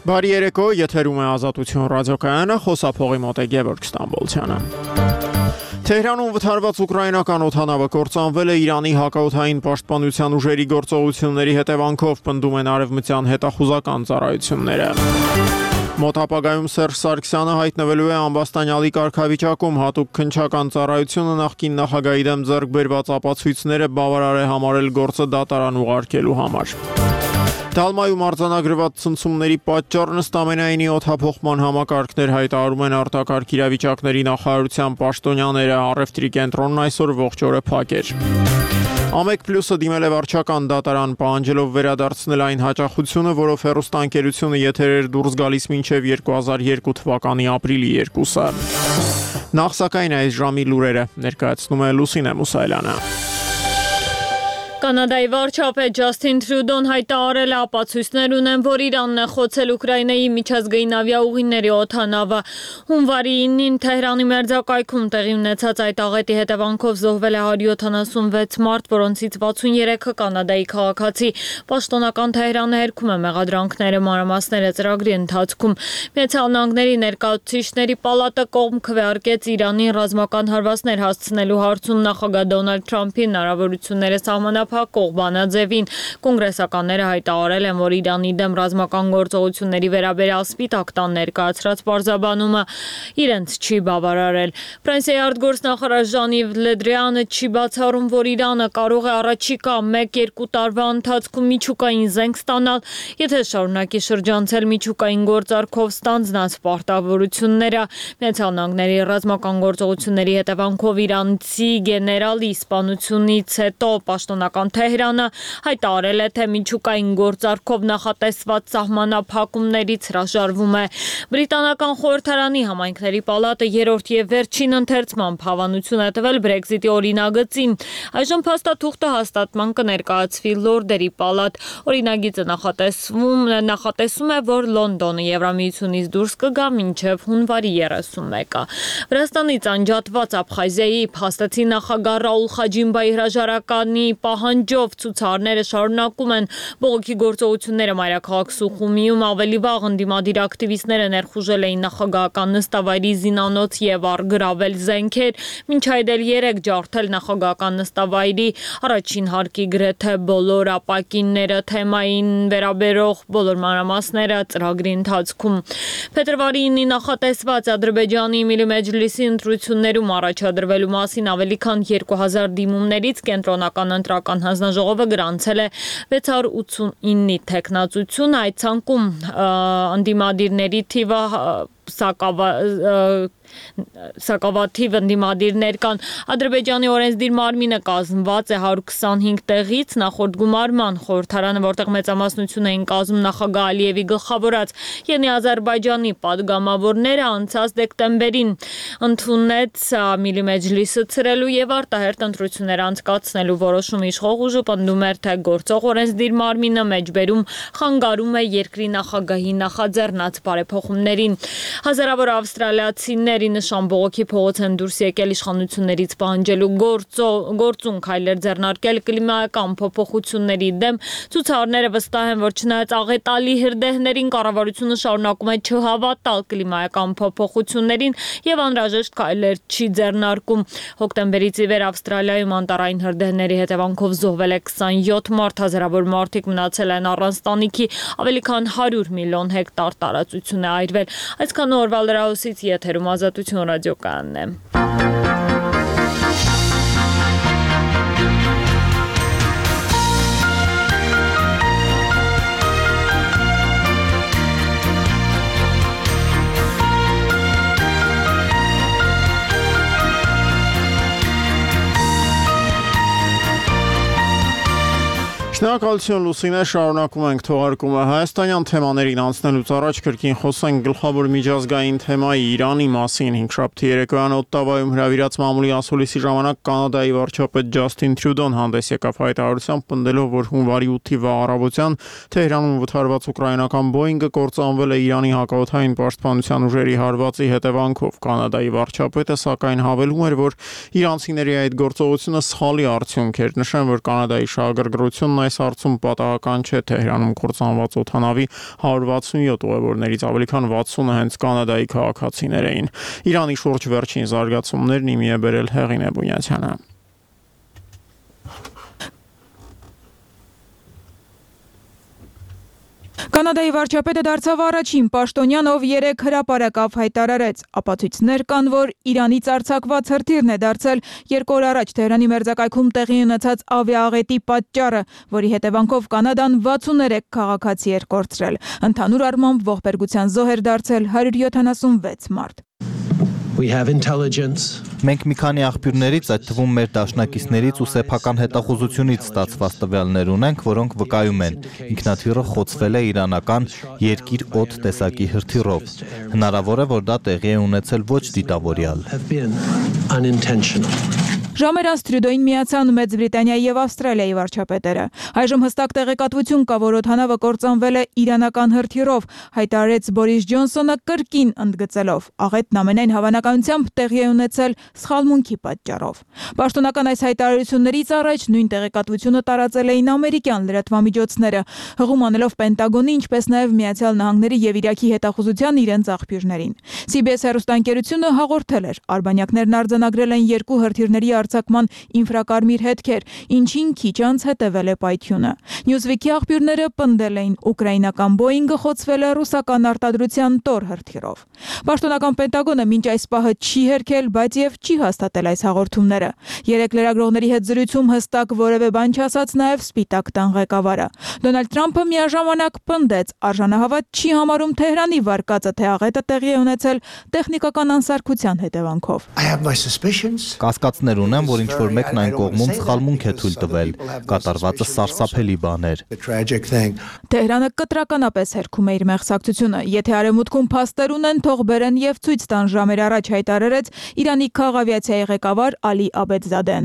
Բարի երեկո, եթերում է Ազատություն ռադիոկայանը, խոսափողի մոտ է Գևորգ Ստամբոլցյանը։ Թեհրանում վթարված ուկրաինական օդանավը կործանվել է Իրանի հակաօդային պաշտպանության ուժերի գործողությունների հետևանքով, պնդում են արևմտյան հետախուզական ծառայությունները։ Մոտ ապագայում Սերժ Սարգսյանը հայտնվելու է ամբաստանյալի կարգավիճակում, հատուկ քննչական ծառայությունը նախկին նախագահի դեմ ձեռք բերված ապացույցները բավարար է համարել գործը դատարան ուղարկելու համար։ Դալմայում արձանագրված ցնցումների պատճառն ըստ ամենայնի օդափոխման համակարգներ հայտարարում են արտակարգ իրավիճակների նախարարության պաշտոնյաները, առևտրի կենտրոնն այսօր ողջ օրը փակ էր։ Ամեկ+-ը դիմել է վարչական դատարան, պահանջելով վերադարձնել այն հաճախությունը, որով հեռուստաընկերությունը եթերեր դուրս գալիս մինչև 2002 թվականի ապրիլի 2-ը։ Նախ սակայն այս ժամի լուրերը ներկայացնում է Լուսինե Մուսայելյանը։ Կանադայի վարչապետ Ջասթին Թրյուդոն հայտարարել է ապացույցներ ունեն, որ Իրանն է խոցել Ուկրաինայի միջազգային ավիաուղիների օդանավը։ Հունվարի 9-ին Թեհրանի մերձակայքում տեղի ունեցած այդ աղետի հետևանքով զոհվել է 176 մարդ, որոնցից 63-ը կանադայի քաղաքացի։ Պաշտոնական Թեհրանը հերքում է մեղադրանքները, մանրամասները ծրագրի ընթացքում։ Միացյալ Նահանգների ներկայացուցիչների պալատը կողմ քվեարկեց Իրանին ռազմական հարվածներ հասցնելու հարցում նախագահ Դոնալդ Թրամփի հնարավորությունները սահմանափակող բանաձևին։ Կոնգրեսականները հայտարարել են, որ Իրանի դեմ ռազմական գործողությունների վերաբերյալ Սպիտակ տան ներկայացրած պարզաբանումը իրենց չի բավարարել։ Ֆրանսիայի արտգործնախարար Ժան-Իվ Լեդրիանը չի բացառում, որ Իրանը կարող է առաջիկա 1-2 տարվա ընթացքում միջուկային զենք ստանալ, եթե շարունակի շրջանցել միջուկային գործարքով ստանձնած պարտավորությունները։ Միացյալ Նահանգների ռազմական գործողությունների հետևանքով իրանցի գեներալի սպանությունից հետո պաշտոնական Թեհրանը հայտարարել է, թե միջուկային գործարքով նախատեսված սահմանափակումներից հրաժարվում է։ Բրիտանական խորհրդարանի համայնքների պալատը երրորդ եւ վերջին ընթերցմամբ հավանություն է տվել Brexit-ի օրինագծին։ Այժմ փաստաթուղթը հաստատման կներկայացվի Լորդերի պալատ։ Օրինագիծը նախատեսում է, որ Լոնդոնը Եվրամիությունից դուրս կգա մինչև հունվարի 31-ը։ Վրաստանից անջատված Աբխազիայի փաստացի նախագահ Ռաուլ Խաջիմբայի հրաժարականի պահանջով ցուցարները շարունակում են բողոքի գործողությունները մայրաքաղաք Սուխումիում։ Ավելի վաղ ընդդիմադիր ակտիվիստները ներխուժել էին նախագահական նստավայրի զինանոց եւ առգրավել զենքեր, մինչ այդ էլ 3 ջարդել նախագահական նստավայրի առաջին հարկի գրեթե բոլոր ապակինները, թեմային վերաբերող բոլոր մանրամասները ծրագրի ընթացքում։ Փետրվարի 9-ի նախատեսված Ադրբեջանի Միլի Մեջլիսի ընտրություններում առաջադրվելու մասին ավելի քան 2000 դիմումներից կենտրոնական ընտրական հանձնաժողովը գրանցել է 689-ի թեկնածություն։ Այդ ցանկում ընդդիմադիրների թիվը սակավաթիվ ընդդիմադիրներ կան։ Ադրբեջանի օրենսդիր մարմինը կազմված է 125 տեղից։ Նախորդ գումարման խորհրդարանը, որտեղ մեծամասնություն էին կազմում նախագահ Ալիևի գլխավորած Եղնի Ադրբեջանի падգամավորները, անցած դեկտեմբերին ընդունեց Միլի Մեջլիսը ցրելու եւ արտահերթ ընտրություններ անցկացնելու որոշում։ Իշխող ուժը պնդում էր, թե գործող օրենսդիր մարմինը մեջբերում խանգարում է երկրի նախագահի նախաձեռնած բարեփոխումներին։ Հազարավոր ավստրալիացիների նշան բողոքի փողոց են դուրս եկել իշխանություններից պահանջելու գործուն քայլեր ձեռնարկել կլիմայական փոփոխությունների դեմ։ Ցուցարները վստահ են, որ չնայած աղետալի հրդեհներին, կառավարությունը շարունակում է չհավատալ կլիմայական փոփոխություններին եւ անհրաժեշտ քայլեր չի ձեռնարկում։ Հոկտեմբերից ի վեր Ավստրալիայում անտառային հրդեհների հետևանքով զոհվել է 27 մարդ, հազարավոր մարդիկ մնացել են առանց տանիքի, ավելի քան 100 միլիոն հեկտար տարածություն է այրվել։ Այսքան օրվա լրահոսից եթերում Ազատություն ռադիոկայանն է։ Շնորհակալություն Լուսինե, շարունակում ենք թողարկումը հայաստանյան թեմաներին անցնելուց առաջ կրկին խոսենք գլխավոր միջազգային թեմայի Իրանի մասին։ Հինգշաբթի երեկոյան Օտտավայում հրավիրած մամուլի ասուլիսի ժամանակ Կանադայի վարչապետ Ջասթին Թրյուդոն հանդես եկավ հայտարարությամբ, պնդելով, որ հունվարի 8-ի առավոտյան Թեհրանում վթարված ուկրաինական Boeing-ը կործանվել է Իրանի հակաօդային պաշտպանության ուժերի հարվածի հետևանքով։ Կանադայի վարչապետը սակայն հավելում էր, որ իրանցիների այդ գործողությունը սխալի արդյունք էր։ Նշեմ, որ Կանադայի շահագրգռությունն այս հարցում պատահական չէ Թեհրանում կործանված օդանավի 167 ուղևորներից ավելի քան 60-ը հենց Կանադայի քաղաքացիներ էին։ Իրանի շուրջ վերջին զարգացումներն իմի է բերել Հեղինե Բունյացյանը։ Կանադայի վարչապետը դարձավ առաջին պաշտոնյան, ով 3 հրապարակավ հայտարարեց։ Ապացույցներ կան, որ Իրանից արձակված հրթիռն է դարձել 2 օր առաջ Թեհրանի մերձակայքում տեղի ունեցած ավիաաղետի պատճառը, որի հետևանքով Կանադան 63 քաղաքացի էր կորցրել։ Ընդհանուր առմամբ ողբերգության զոհ էր դարձել 176 մարդ։ Մենք մի քանի աղբյուրներից, այդ թվում մեր դաշնակիցներից ու սեփական հետախուզությունից ստացված տվյալներ ունենք, որոնք վկայում են, ինքնաթիռը խոցվել է իրանական երկիր օդ տեսակի հրթիռով։ Հնարավոր է, որ դա տեղի է ունեցել ոչ դիտավորյալ։ Ժամեր անց Տրյուդոին միացան Մեծ Բրիտանիայի եւ Ավստրալիայի վարչապետերը։ Այժմ հստակ տեղեկատվություն կա, որ օդանավը կործանվել է իրանական հրթիռով, հայտարարեց Բորիս Ջոնսոնը կրկին ընդգծելով։ Աղետն ամենայն հավանականությամբ տեղի է ունեցել սխալմունքի պատճառով։ Պաշտոնական այս հայտարարություններից առաջ նույն տեղեկատվությունը տարածել էին ամերիկյան լրատվամիջոցները, հղում անելով Պենտագոնի, ինչպես նաեւ Միացյալ Նահանգների եւ Իրաքի հետախուզության իրենց աղբյուրներին։ CBS հեռուստաընկերությունը հաղորդել էր, արբանյակներն արձանագրել են 2 հրթիռների արձակման ինֆրակարմիր հետքեր, ինչին քիչ անց հետևել է պայթյունը։ Newsweek-ի աղբյուրները պնդել էին, ուկրաինական Boeing-ը խոցվել է ռուսական արտադրության Tor հրթիռով։ Պաշտոնական Պենտագոնը մինչ այս պահը չի հերքել, բայց եւ չի հաստատել այս հաղորդումները։ 3 լրագրողների հետ զրույցում հստակ որևէ բան չասաց նաեւ Սպիտակ տան ղեկավարը։ Դոնալդ Թրամփը միաժամանակ պնդեց, արժանահավատ չի համարում Թեհրանի վարկածը, թե աղետը տեղի է ունեցել տեխնիկական անսարքության հետևանքով։ Կասկածներ ունեմ, որ ինչ-որ մեկն այն կողմում սխալմունք է թույլ տվել։ Կատարվածը սարսափելի բան էր։ Թեհրանը կտրականապես հերքում է իր մեղսակցությունը։ Եթե արևմուտքում փաստեր ունեն, թող բերեն եւ ցույց տան, ժամեր առաջ հայտարարեց Իրանի քաղաքավիացիայի ղեկավար Ալի Աբեդզադեն։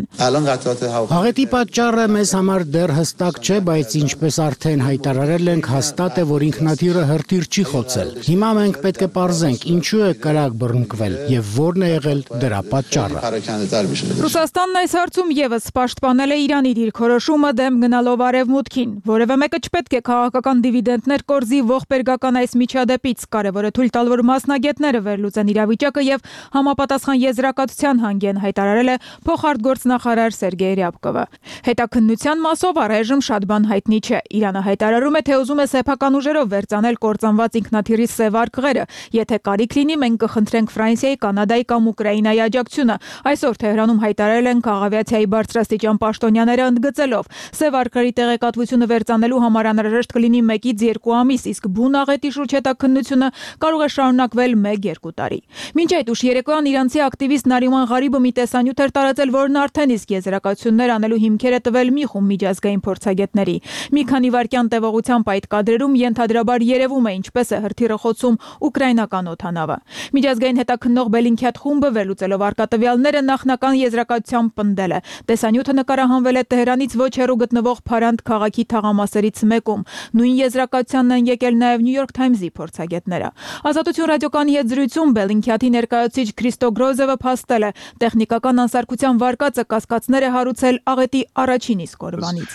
Աղետի պատճառը մեզ համար դեռ հստակ չէ, բայց ինչպես արդեն հայտարարել ենք, հաստատ է, որ ինքնաթիռը հրթիռ չի խոցել։ Հիմա մենք պետք է պարզենք, ինչու է կրակ բռնկվել եւ որն է եղել դրա պատճառը։ Ռուսաստանն այս հարցում եւս պաշտպանել է Իրանի դիրքորոշումը դեմ գնալով արևմուտքին։ Որևէ մեկը չպետք է քաղաքական դիվիդենտներ կորզի ողբերգական այս միջադեպից, կարևոր է թույլ տալ, որ մասնագետները վերլուծեն իրավիճակը եւ համապատասխան եզրակացության հանգեն, հայտարարել է փոխարտգործնախարար Սերգեյ Ռյաբկովը։ Հետաքննության մասով առայժմ շատ բան հայտնի չէ։ Իրանը հայտարարում է, թե ուզում է սեփական ուժերով վերծանել կործանված ինքնաթիռի սև արկղերը։ Եթե կարիք լինի, մենք կխնդրենք Ֆրանսիայի, Կանադայի կամ Ուկրաինայի աջակցությունը։ Այսօր Թեհրանում հայտարարել են քաղաքավիացիայի բարձրաստիճան պաշտոնյաները, ընդգծելով, սև արկղերի տեղեկատվությունը վերծանելու համար անհրաժեշտ կլինի 1-ից 2 ամիս, իսկ բուն աղետի շուրջ հետաքննությունը կարող է շարունակվել 1-2 տարի։ Մինչ այդ ուշ երեկոյան իրանցի ակտիվիստ Նարիման Ղարիբը մի տեսանյութ էր տարածել, որն արդեն իսկ եզրակացություններ անելու հիմքեր է տվել մի խումբ միջազգային փորձագետների։ Մի քանի վայրկյան տևողությամբ այդ կադրերում ենթադրաբար երևում է ինչպես է հրթիռը խոցում ուկրաինական օդանավը։ Միջազգային հետաքննող Բելինքյաթ խումբը վերլուծելով արկա տվյալները նախնական եզրակացությամբ պնդել է։ Տեսանյութը նկարահանվել է Թեհրանից ոչ հեռու գտնվող Փարանդ քաղաքի թաղամասերից մեկում։ Նույն եզրակացությանն են եկել նաև New York Times-ի փորձագետները։ Ազատություն ռադիոկանի հետ զրույցում Բելինքյաթի ներկայացուցիչ Քրիստո Գրոզևը փաստել է, տեխնիկական անսարքության վարկածը կասկածներ է հարուցել աղետի առաջին իսկ օրվանից։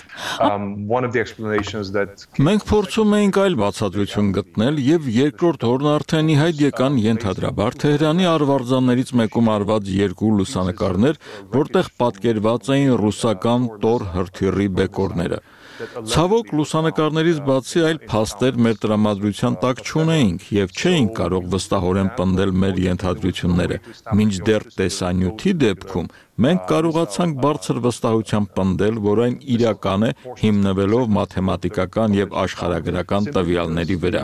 Մենք փորձում էինք այլ բացատրություն գտնել եւ երկրորդ օրն արդեն ի հայտ եկան ենթադրաբար Թեհրանի արվարձաններից մեկում արված 2 լուսանկարներ, որտեղ պատկերված էին ռուսական Tor հրթիռի բեկորները։ Ցավոք լուսանկարներից բացի այլ փաստեր մեր տրամադրության տակ չունեինք եւ չէինք կարող վստահորեն պնդել մեր ենթադրությունները։ Մինչդեռ տեսանյութի դեպքում մենք կարողացանք բարձր վստահությամբ պնդել, որ այն իրական է, հիմնվելով մաթեմատիկական եւ աշխարհագրական տվյալների վրա։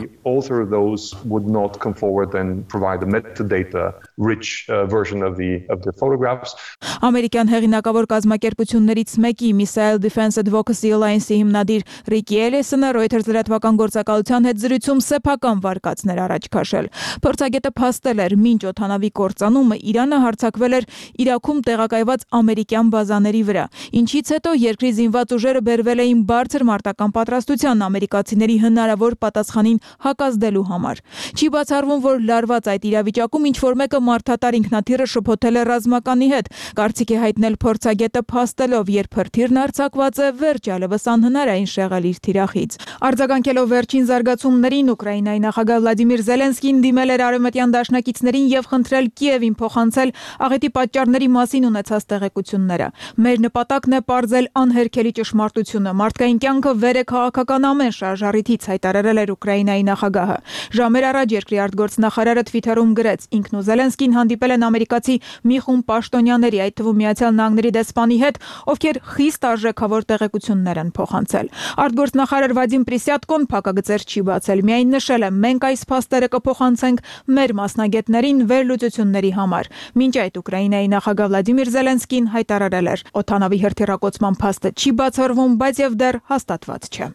Ամերիկյան հեղինակավոր կազմակերպություններից մեկի Missile Defense Advocacy Alliance-ի հիմնադիր Ռիկի Էլիսոնը Reuters լրատվական գործակալության հետ զրույցում սեփական վարկածներ առաջ քաշել։ Փորձագետը փաստել էր, մինչ օդանավի կործանումը Իրանը հարձակվել էր Իրաքում տեղակայ տեղակայված ամերիկյան բազաների վրա, ինչից հետո երկրի զինված ուժերը բերվել էին բարձր մարտական պատրաստության ամերիկացիների հնարավոր պատասխանին հակազդելու համար։ Չի բացառվում, որ լարված այդ իրավիճակում ինչ-որ մեկը մարդատար ինքնաթիռը շփոթել է ռազմականի հետ, կարծիք է հայտնել փորձագետը փաստելով, երբ հրթիռն արձակված է, վերջ այլևս անհնար է այն շեղել իր թիրախից։ Արձագանքելով վերջին զարգացումներին, Ուկրաինայի նախագահ Վլադիմիր Զելենսկին դիմել էր արևմտյան դաշնակիցներին եւ խնդրել Կիևին փոխանցել աղետի պատճառների մասին ունեցած տեղեկությունները։ Մեր նպատակն է պարզել անհերքելի ճշմարտությունը։ Մարդկային կյանքը վեր է քաղաքական ամեն շարժառիթից, հայտարարել էր Ուկրաինայի նախագահը։ Ժամեր առաջ երկրի արտգործնախարարը Twitter-ում գրեց. ինքն ու Զելենսկին հանդիպել են ամերիկացի մի խումբ պաշտոնյաների, այդ թվում Միացյալ Նահանգների դեսպանի հետ, ովքեր խիստ արժեքավոր տեղեկություններ են փոխանցել։ Արտգործնախարար Վադիմ Պրիսյատկոն փակագծեր չի բացել, միայն նշել է. մենք այս փաստերը կփոխանցենք մեր մասնագետներին վերլուծությունների համար։ Մինչ այդ Ուկրաինայի նախագահ Վլադիմիր Զելենսկին հայտարարել էր. օթանավի հրթիռակոծման փաստը չի բացառվում, բայց եւ դեռ հաստատված չէ։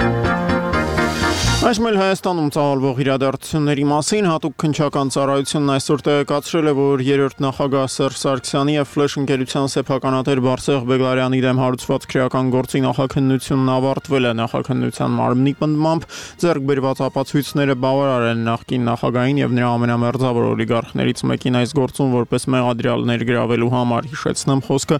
Այսօր Հայաստանում ծավալվող իրադարձությունների մասին հատուկ քննչական ծառայությունն այսօր տեղեկացրել է, որ երրորդ նախագահ Սերժ Սարգսյանի եւ Ֆլեշ ընկերության սեփականատեր Բարսեղ Բեգլարյանի դեմ հարուցված քրեական գործի նախաքննությունն ավարտվել է։ Նախաքննության մարմնի պնդմամբ ձեռք բերված ապացույցները բավարար են նախկին նախագահին եւ նրա ամենամերձավոր օլիգարխներից մեկին այս գործում որպես մեղադրյալ ներգրավելու համար։ Հիշեցնեմ, խոսքը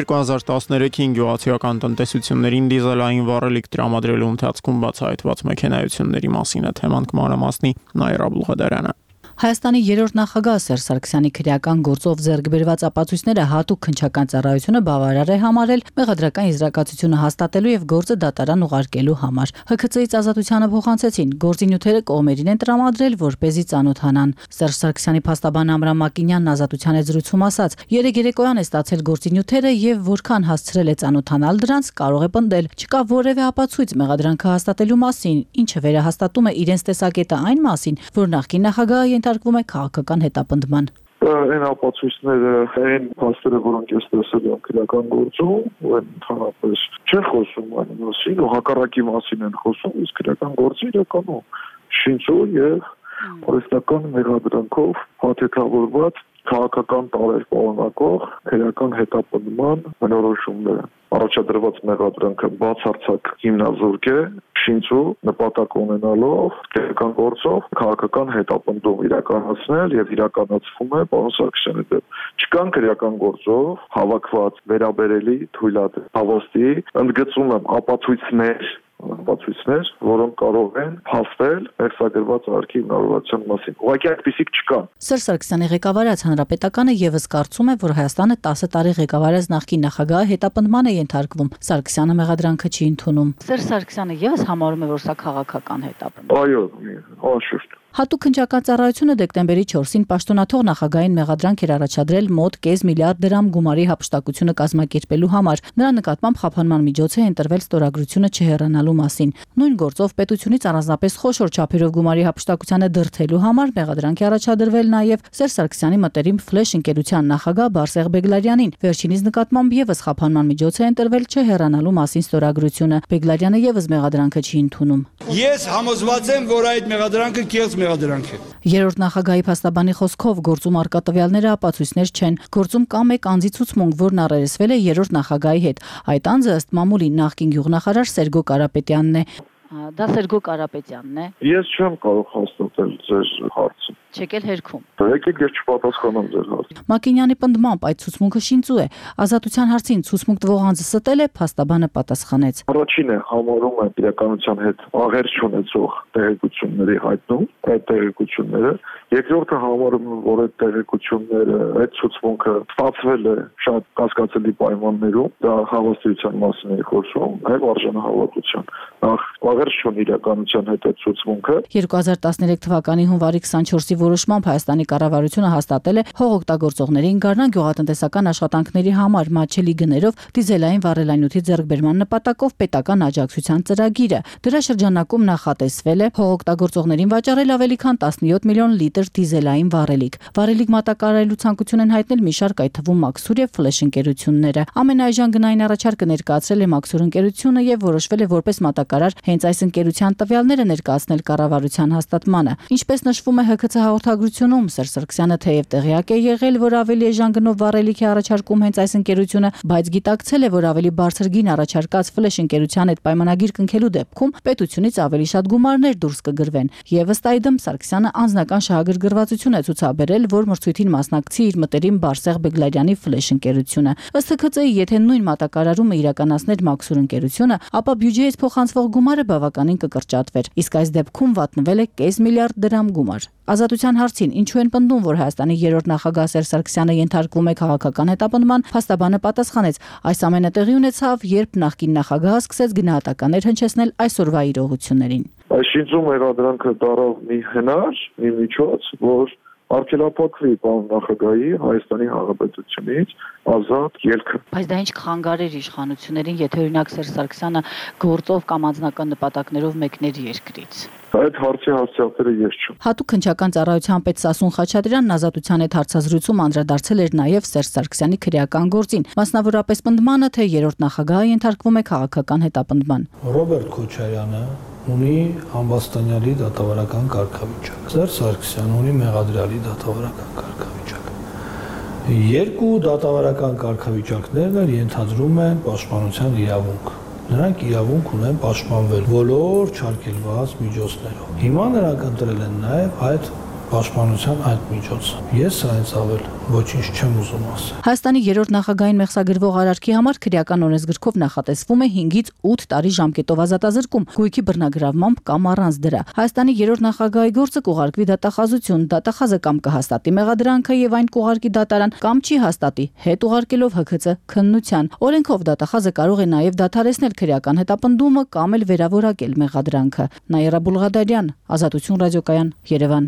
2013-ին գյուղացիական տնտեսություններին դիզելային վառելիք տրամադրելու ընթացքում բացահայտված մեքենայություն մասին է թեման կմանրամասնի Նաիրա Բուլղադարյանը։ Հայաստանի երրորդ նախագահ Սերժ Սարգսյանի քրեական գործով ձեռք բերված ապացույցները հատուկ քննչական ծառայությունը բավարար է համարել մեղադրական եզրակացությունը հաստատելու եւ գործը դատարան ուղարկելու համար։ ՀՔՑ-ից ազատությանը փոխանցեցին, գործի նյութերը կողմերին են տրամադրել, որպեսզի ծանոթանան։ Սերժ Սարգսյանի փաստաբան Ամրամ Մակինյանն ազատության հետ զրույցում ասաց. երեք երեկոյան է ստացել գործի նյութերը եւ որքան հասցրել է ծանոթանալ դրանց, կարող է պնդել, չկա որևէ ապացույց մեղադրանքը հաստատելու մասին, ինչը վերահաստատում է իրենց տեսակետը այն մասին, որ նախկին նախագահը ենթարկվում է քաղաքական հետապնդման։ Այն ապացույցները, այն փաստերը, որոնք ես տեսել եմ քրեական գործում, այն ընդհանրապես չեն խոսում այն մասին, ու հակառակի մասին են խոսում, իսկ քրեական գործը իրականում շինծու եւ օրենսդրական մեղադրանքով փաթեթավորված քաղաքական տարեր պարունակող քրեական հետապնդման բնորոշումները։ Առաջադրված մեղադրանքը բացարձակ հիմնազուրկ է, շինծու նպատակ ունենալով քրեական գործով քաղաքական հետապնդում իրականացնել եւ իրականացվում է պարոն Սարգսյանի դեմ։ Չկան քրեական գործով հավաքված վերաբերելի թույլատրելի հավաստի, ընդգծում եմ, ապացույցներ, որոնք կարող են փաստել եղծագրված արարքի հիմնավորվածության մասին։ Ուղղակի այդպիսիք չկան։ Սերժ Սարգսյանի ղեկավարած Հանրապետականը եւս կարծում է, որ Հայաստանը 10 տարի ղեկավարած նախկին նախագահը հետապնդման է ենթարկվում։ Սարգսյանը մեղադրանքը չի ընդունում։ Սերժ Սարգսյանը եւս համարում է, որ սա քաղաքական հետապնդում։ Այո, անշուշտ։ Հատուկ քննչական ծառայությունը դեկտեմբերի 4-ին պաշտոնաթող նախագահային մեղադրանք էր առաջադրել մոտ կես միլիարդ դրամ գումարի հափշտակությունը կազմակերպելու համար։ Նրա նկատմամբ խափանման միջոց է ընտրվել ստորագրությունը չհեռանալու մասին։ Նույն գործով պետությունից առանձնապես խոշոր չափերով գումարի հափշտակությանը դրդելու համար մեղադրանք է առաջադրվել նաև Սերժ Սարգսյանի մտերիմ Ֆլեշ ընկերության նախագահ Բարսեղ Բեգլարյանին։ Վերջինիս նկատմամբ եւս խափանման միջոց է ընտրվել չհեռանալու մասին ստորագրությունը։ Բեգլարյանը եւս մեղադրանքը չի ընդունում։ Ես համոզված եմ, որ այդ մեղադրանքը կեղծ մեղադրանք է։ Երրորդ նախագահի փաստաբանի խոսքով գործում արկա տվյալները ապացույցներ չեն։ Գործում կա մեկ անձի ցուցմունք, որն առերեսվել է երրորդ նախագահի հետ։ Այդ անձը ըստ մամուլի նախկին գյուղնախարար Սերգո Կարապետյանն է։ Դա Սերգո Կարապետյանն է։ Ես չեմ կարող հաստատել ձեր հարցը։ Չեք էլ հերքում։ Եկեք ես չպատասխանեմ ձեր հարցին։ Մակինյանի պնդմամբ այդ ցուցմունքը շինծու է։ Ազատության հարցին ցուցմունք տվող անձը ստել է, փաստաբանը պատասխանեց։ Առաջինը համարում է իրականության հետ աղերս չունեցող տեղեկությունների հայտնում, այդ տեղեկությունները։ Երկրորդը համարում է, որ այդ տեղեկությունները, այդ ցուցմունքը ստացվել է շատ կասկածելի պայմաններում, դա հավաստիության մասին է խոսում, այլ արժանահավատության։ Նախ աղերս չունի իրականության հետ այդ ցուցմունքը։ 2013 թվականի հունվարի 24-ի որոշմամբ Հայաստանի կառավարությունը հաստատել է հողօգտագործողներին Գառնան գյուղատնտեսական աշխատանքների համար մատչելի գներով դիզելային վառելանյութի ձեռքբերման նպատակով պետական աջակցության ծրագիրը։ Դրա շրջանակում նախատեսվել է հողօգտագործողներին վաճառել ավելի քան 17 միլիոն լիտր դիզելային վառելիք։ Վառելիք մատակարարելու ցանկություն են հայտնել մի շարք, այդ թվում Մաքսուր եւ Ֆլեշ ընկերությունները։ Ամենաէժան գնային առաջարկը ներկայացրել է Մաքսուր ընկերությունը եւ որոշվել է որպես մատակարար հենց այս ընկերության տվյալները ներկայացնել կառավարության հաստատմանը։ Ինչպես նշվում է ՀՔՑ հաղորդագրությունում Սերժ Սարգսյանը թեև տեղյակ է եղել, որ ավելի էժան գնով վառելիք է առաջարկում հենց այս ընկերությունը, բայց գիտակցել է, որ ավելի բարձր գին առաջարկած ֆլեշ ընկերության հետ պայմանագիր կնքելու դեպքում պետությունից ավելի շատ գումարներ դուրս կգրվեն։ Եվ ըստ այդմ Սարգսյանը անձնական շահագրգռվածություն է ցուցաբերել, որ մրցույթին մասնակցի իր մտերիմ Բարսեղ Բեգլարյանի ֆլեշ ընկերությունը։ Ըստ ՀՔԾ-ի, եթե նույն մատակարարումը իրականացներ Մաքսուր ընկերությունը, ապա բյուջեից փոխանցվող գումարը բավականին կկրճատվեր։ Իսկ այս դեպքում վատնվել է կես միլիարդ դրամ գումար։ Ազատության հարցին ինչու են պնդում, որ Հայաստանի երրորդ նախագահ Սերժ Սարգսյանը ենթարկվում է քաղաքական հետապնդման, փաստաբանը պատասխանեց. այս ամենը տեղի ունեցավ, երբ նախկին նախագահը սկսեց գնահատականներ հնչեցնել այսօրվա իրողություններին։ Այս շինծու մեղադրանքը դարավ մի հնար, մի միջոց, որ արգելափակվի պարոն նախագահի Հայաստանի Հանրապետությունից ազատ ելքը։ Բայց դա ինչ կխանգարեր իշխանություններին, եթե օրինակ Սերժ Սարգսյանը գործով կամ անձնական նպատակներով մեկներ երկրից։ Այդ հարցի հասցեատերը ես չեմ։ Հատուկ քննչական ծառայության պետ Սասուն Խաչատրյանն Ազատության հետ հարցազրույցում անդրադարձել էր նաև Սերժ Սարգսյանի քրեական գործին, մասնավորապես պնդմանը, թե երրորդ նախագահը ենթարկվում է քաղաքական հետապնդման։ Ռոբերտ Քոչարյանը ունի ամբաստանյալի դատավարական կարգավիճակ։ Սերժ Սարգսյանը ունի մեղադրյալի դատավարական կարգավիճակ։ Երկու դատավարական կարգավիճակներն էլ ենթադրում են պաշտպանության իրավունք։ Նրանք իրավունք ունեն պաշտպանվել բոլոր չարգելված միջոցներով։ Հիմա նրանք ընտրել են նաև այդ պաշտպանության այդ միջոցը։ Ես սրանից ավել ոչինչ չեմ ուզում ասել։ Հայաստանի երրորդ նախագահային մեղսագրվող արարքի համար քրեական օրենսգրքով նախատեսվում է 5-ից 8 տարի ժամկետով ազատազրկում, գույքի բռնագրավմամբ կամ առանց դրա։ Հայաստանի երրորդ նախագահի գործը կուղարկվի դատախազություն, դատախազը կամ կհաստատի մեղադրանքը եւ այն կուղարկի դատարան, կամ չի հաստատի, հետ ուղարկելով ՀՔԾ քննության։ Օրենքով դատախազը կարող է նաեւ դադարեցնել քրեական հետապնդումը կամ էլ վերավորակել մեղադրանքը։ Նաիրա Բուլղադարյան, Ազատություն ռադիոկայան, Երևան։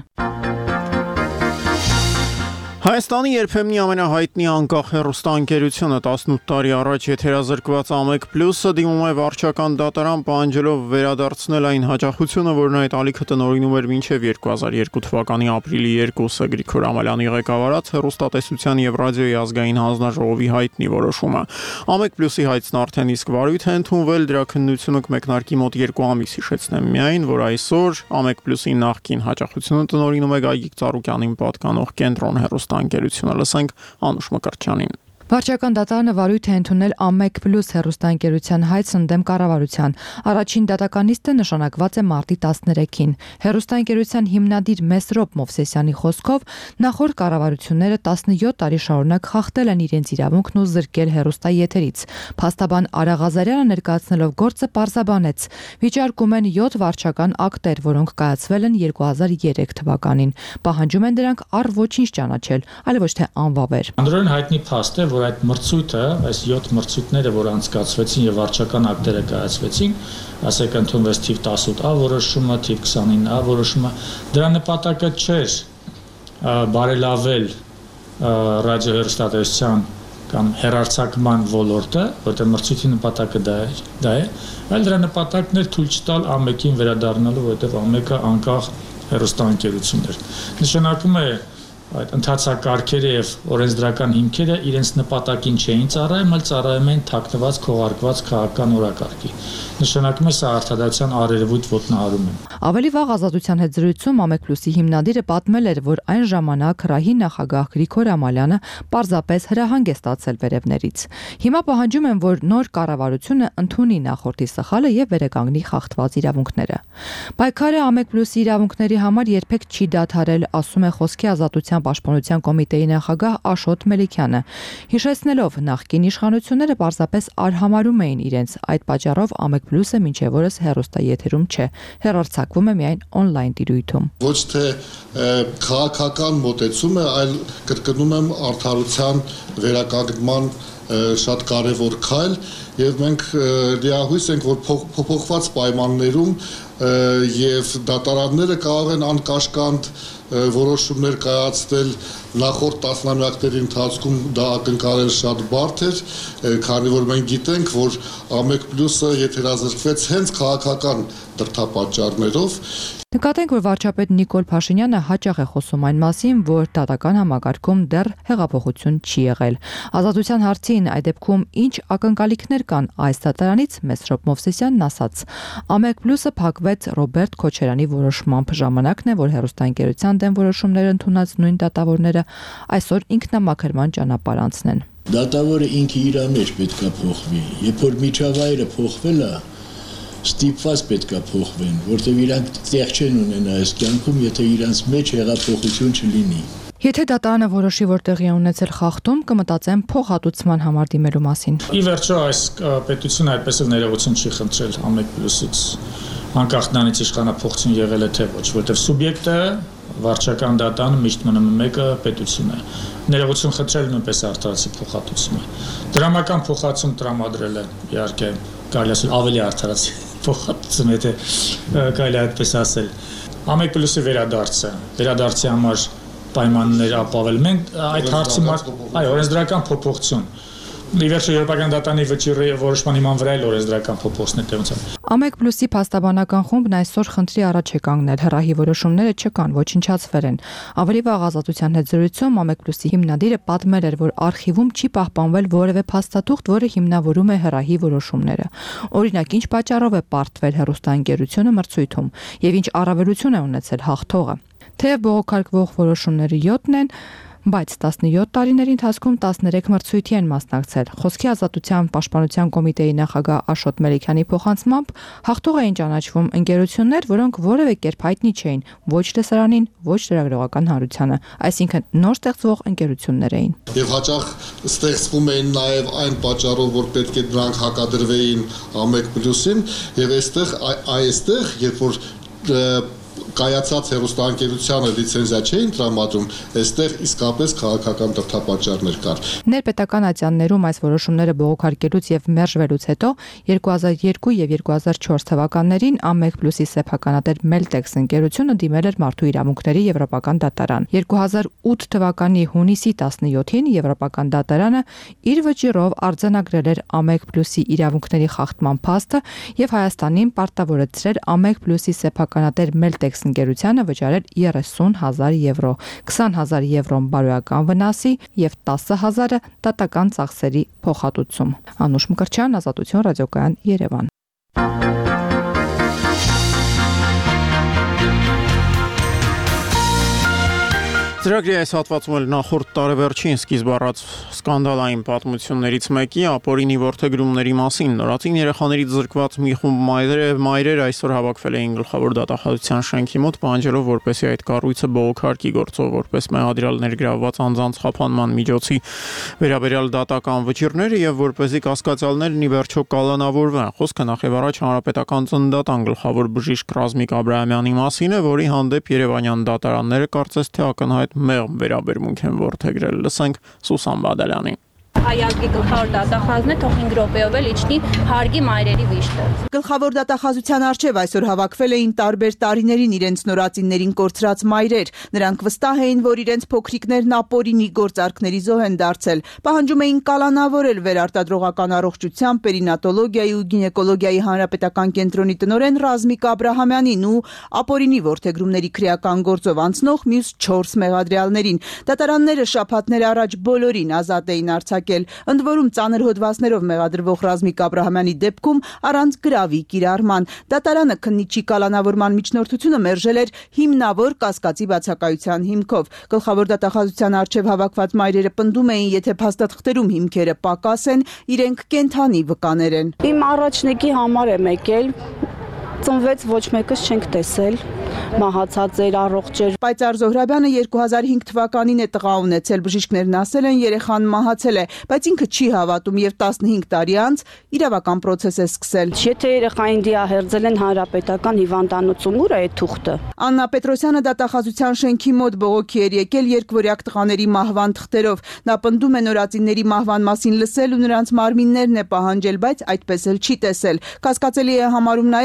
Հայաստանի երբեմնի ամենահայտնի անկախ հեռուստաընկերությունը 18 տարի առաջ եթերազրկված A1+-ը դիմում է վարչական դատարան պահանջելով վերադարձնել այն հաճախությունը, որն այդ ալիքը տնօրինում էր մինչև 2002 թվականի ապրիլի 2-ը Գրիգոր Ամալյանի ղեկավարած հեռուստատեսության եւ ռադիոյի ազգային հանձնաժողովի հայտնի որոշումը։ A1+-ի հայցն արդեն իսկ վարույթ է ընդունվել, դրա քննությունը կմեկնարկի մոտ 2 ամիս, հիշեցնեմ միայն, որ այսօր A1+-ի նախկին հաճախությունը տնօրինում է Գագիկ Ծառուկյանին պատկանող Կենտրոն հեռուստաընկերությունը, լսենք Անուշ Մկրտչյանին։ Վարչական դատարանը վարույթ է ընդունել A1+ հեռուստաընկերության հայցն ընդդեմ կառավարության։ Առաջին դատականիստը նշանակված է մարտի 13-ին։ Հեռուստաընկերության հիմնադիր Մեսրոպ Մովսեսյանի խոսքով նախորդ կառավարությունները 17 տարի շարունակ խախտել են իրենց իրավունքն ու զրկել հեռուստաեթերից։ Փաստաբան Արա Ղազարյանը ներկայացնելով գործը պարզաբանեց. վիճարկում են 7 վարչական ակտեր, որոնք կայացվել են 2003 թվականին։ Պահանջում են դրանք առ ոչինչ ճանաչել, այլ ոչ թե անվավեր։ Անդրոն հայտնի փաստ է, որ այդ մրցույթը, այս 7 մրցույթները, որ անցկացվեցին եւ վարչական ակտերը կայացվեցին, ասեք ընդունվեց թիվ 18A որոշումը, թիվ 29A որոշումը, դրա նպատակը չէր բարելավել ռադիոհեռուստատեսության կամ հեռարձակման ոլորտը, որտեղ մրցույթի նպատակը դա է, այլ դրա նպատակն էր թույլ չտալ A1-ին վերադառնալու, որտեղ A1-ը անկախ հեռուստաընկերություն էր։ Նշանակում է այդ ընթացակարգերը եւ օրենսդրական հիմքերը իրենց նպատակին չէին ծառայում, այլ ծառայում էին թաքնված, քողարկված քաղաքական օրակարգի։ Նշանակում է սա արդարացիան արերևույթ ոտնահարում է։ Ավելի վաղ Ազատության հետ զրույցում A1+-ի հիմնադիրը պատմել էր, որ այն ժամանակ հրահի նախագահ Գրիգոր Ամալյանը պարզապես հրահանգ է ստացել վերևներից։ Հիմա պահանջում են, որ նոր կառավարությունը ընդունի նախորդի սխալը եւ վերականգնի խախտված իրավունքները։ Պայքարը A1+-ի իրավունքների համար երբեք չի դադարել, ասում է Խոսքի ազատության պաշտպանության կոմիտեի նախագահ Աշոտ Մելիքյանը, հիշեցնելով նախկին իշխանությունները պարզապես արհամարում էին իրենց, այդ պատճառով A1+-ը մինչև օրս հեռուստաեթերում չէ, հեռարձակվում է միայն on-line տիրույթում։ Ոչ թե քաղաքական մոտեցում է, այլ կրկնում եմ արդարության վերականգնման շատ կարևոր քայլ եւ մենք լիահույս ենք, որ փոփոխված պայմաններում եւ դատարանները կարող են անկաշկանդ որոշումներ կայացնել նախորդ տասնամյակների ընթացքում դա ակնկալել շատ բարդ էր, քանի որ մենք գիտենք, որ A1+-ը եթերազրկվեց հենց քաղաքական դրդապատճառներով։ Նկատենք, որ վարչապետ Նիկոլ Փաշինյանը հաճախ է խոսում այն մասին, որ դատական համակարգում դեռ հեղափոխություն չի եղել։ Ազատության հարցին այդ դեպքում ինչ ակնկալիքներ կան այս դատարանից, Մեսրոպ Մովսեսյանն ասաց. Ամեկ+-ը փակվեց Ռոբերտ Քոչարյանի որոշմամբ, ժամանակն է, որ հեռուստաընկերության դեմ որոշումներ ընդունած նույն դատավորները այսօր ինքնամաքրման ճանապարհ անցնեն։ Դատավորը ինքը իր մեջ պետք է փոխվի, երբ որ միջավայրը փոխվել է, ստիպված պետք է փոխվեն, որտեղ իրանք տեղ չեն ունենա այս կյանքում, եթե իրանց մեջ հեղափոխություն չլինի։ Եթե դատարանը որոշի, որ տեղի է ունեցել խախտում, կմտածեն փոխհատուցման համար դիմելու մասին։ Ի վերջո այս պետությունը այդպես էլ ներողություն չի խնդրել Ամեկ+-ից, անկախ նրանից իշխանափոխություն եղել է թե ոչ, որտեղ սուբյեկտը վարչական դատան միշտ մնում է մեկը պետությունը։ Ներողություն խնդրել նույնպես արդարացի փոխհատուցում է։ Դրամական փոխհատուցում տրամադրել է, իհարկե, կարելի ասել ավելի արդարացի փոխհատուցում, եթե կարելի է այդպես ասել։ Ամեկ+-ի վերադարձի համար պայմաններ ապավել։ Մենք այդ հարցի օրենսդրական փոփոխություն։ Ի վերջո Եվրոպական դատանի վճիռի որոշման հիման վրա էլ օրենսդրական փոփոխություններ տեղի ունեցան։ Ամեկ+-ի փաստաբանական խումբն այսօր խնդրի առաջ է կանգնել, հրահի որոշումները չկան, ոչնչացվել են։ Ավելի վաղ Ազատության հետ զրույցում Ամեկ+-ի հիմնադիրը պատմել էր, որ արխիվում չի պահպանվել որևէ փաստաթուղթ, որը հիմնավորում է հրահի որոշումները։ Օրինակ, ինչ պատճառով է պարտվել հեռուստաընկերությունը մրցույթում եւ ինչ առավելություն է ունեցել հաղթողը։ Թեև բողոքարկվող որոշումները 7-ն են, բայց 17 տարիների ընթացքում 13 մրցույթի են մասնակցել։ Խոսքի ազատության պաշտպանության կոմիտեի նախագահ Աշոտ Մելիքյանի փոխանցմամբ հաղթող էին ճանաչվում ընկերություններ, որոնք որևէ կերպ հայտնի չէին ոչ տեսարանին, ոչ լրագրողական հանրությանը, այսինքն նոր ստեղծվող ընկերություններ էին։ Եվ հաճախ ստեղծվում էին նաև այն պատճառով, որ պետք է դրանք հակադրվեին Ամեկ+-ին, եւ այստեղ, երբ որ կայացած հեռուստաընկերությանը լիցենզիա չէին տրամադրում, այստեղ իսկապես քաղաքական դրդապատճառներ կար։ Ներպետական ատյաններում այս որոշումները բողոքարկելուց եւ մերժվելուց հետո 2002 եւ 2004 թվականներին Ամեկ+-ի սեփականատեր Meltex ընկերությունը դիմել էր Մարդու իրավունքների Եվրոպական դատարան։ 2008 թվականի հունիսի 17-ին Եվրոպական դատարանը իր վճիռով արձանագրել էր Ամեկ+-ի իրավունքների խախտման փաստը եւ Հայաստանին պարտավորեցրել Ամեկ+-ի սեփականատեր Meltex ընկերությանը վճարել 30,000 եվրո, 20,000 եվրոն բարոյական վնասի եւ 10,000-ը դատական ծախսերի փոխհատուցում։ Անուշ Մկրտչյան, Ազատություն ռադիոկայան, Երևան։ Ծրագրի այս հատվածում էլ նախորդ տարեվերջին սկիզբ առած սկանդալային պատմություններից մեկի ապօրինի որդեգրումների մասին նորածին երեխաներից զրկված մի խումբ մայրեր այսօր հավաքվել էին գլխավոր դատախազության շենքի մոտ, պահանջելով, որպեսզի այդ կառույցը բողոքարկի գործով որպես մեղադրյալ ներգրավված անձանց խափանման միջոցի վերաբերյալ դատական վճիռները եւ որպեսզի կասկածյալներն ի վերջո կալանավորվեն։ Խոսքը նախ եւ առաջ հանրապետական ծննդատան գլխավոր բժիշկ Ռազմիկ Աբրահամյանի մասին է, որի հանդեպ երևանյան դատարանները կարծես թե ակնհայտ մեղմ վերաբերմունք են որդեգրել։ Լսենք Սուսան Բադալյանին։ Հայազգի գլխավոր դատախազն է, թող 5 րոպեով էլ իջնի հարգի մայրերի վիշտը։ Գլխավոր դատախազության առջև այսօր հավաքվել էին տարբեր տարիներին իրենց նորածիններին կորցրած մայրեր։ Նրանք վստահ էին, որ իրենց փոքրիկներն ապօրինի գործարքների զոհ են դարձել։ Պահանջում էին կալանավորել վերարտադրողական առողջության, պերինատոլոգիայի ու գինեկոլոգիայի հանրապետական կենտրոնի տնօրեն Ռազմիկ Աբրահամյանին ու ապօրինի որդեգրումների քրեական գործով անցնող մյուս 4 մեղադրյալներին։ Դատարանները շաբաթներ առաջ բոլորին ազատ էին արձակել։ Ընդ որում ծանր հոդվածներով մեղադրվող Ռազմիկ Աբրահամյանի դեպքում առանց գրավի կիրառման։ Դատարանը քննիչի կալանավորման միջնորդությունը մերժել էր հիմնավոր կասկածի բացակայության հիմքով։ Գլխավոր դատախազության առջև հավաքված մայրերը պնդում էին, եթե փաստաթղթերում հիմքերը պակաս են, իրենք կենդանի վկաներ են։ Իմ առաջնեկի համար եմ եկել, ծնվեց, ոչ մեկս չենք տեսել, մահացած էր, առողջ էր։ Պայծառ Զոհրաբյանը 2005 թվականին է տղա ունեցել, բժիշկներն ասել են երեխան մահացել է, բայց ինքը չի հավատում եւ 15 տարի անց իրավական process է սկսել։ Եթե երեխային դիահերձել են հանրապետական հիվանդանոցում, ուր է այդ թուղթը։ Աննա Պետրոսյանը դատախազության շենքի մոտ բողոքի էր եկել երկվորյակ տղաների մահվան թղթերով։ Նա պնդում է նորածինների մահվան մասին լսել ու նրանց մարմիններն է պահանջել, բայց այդպես էլ չի տեսել։ Կասկածելի է համարում նաեւ մահվան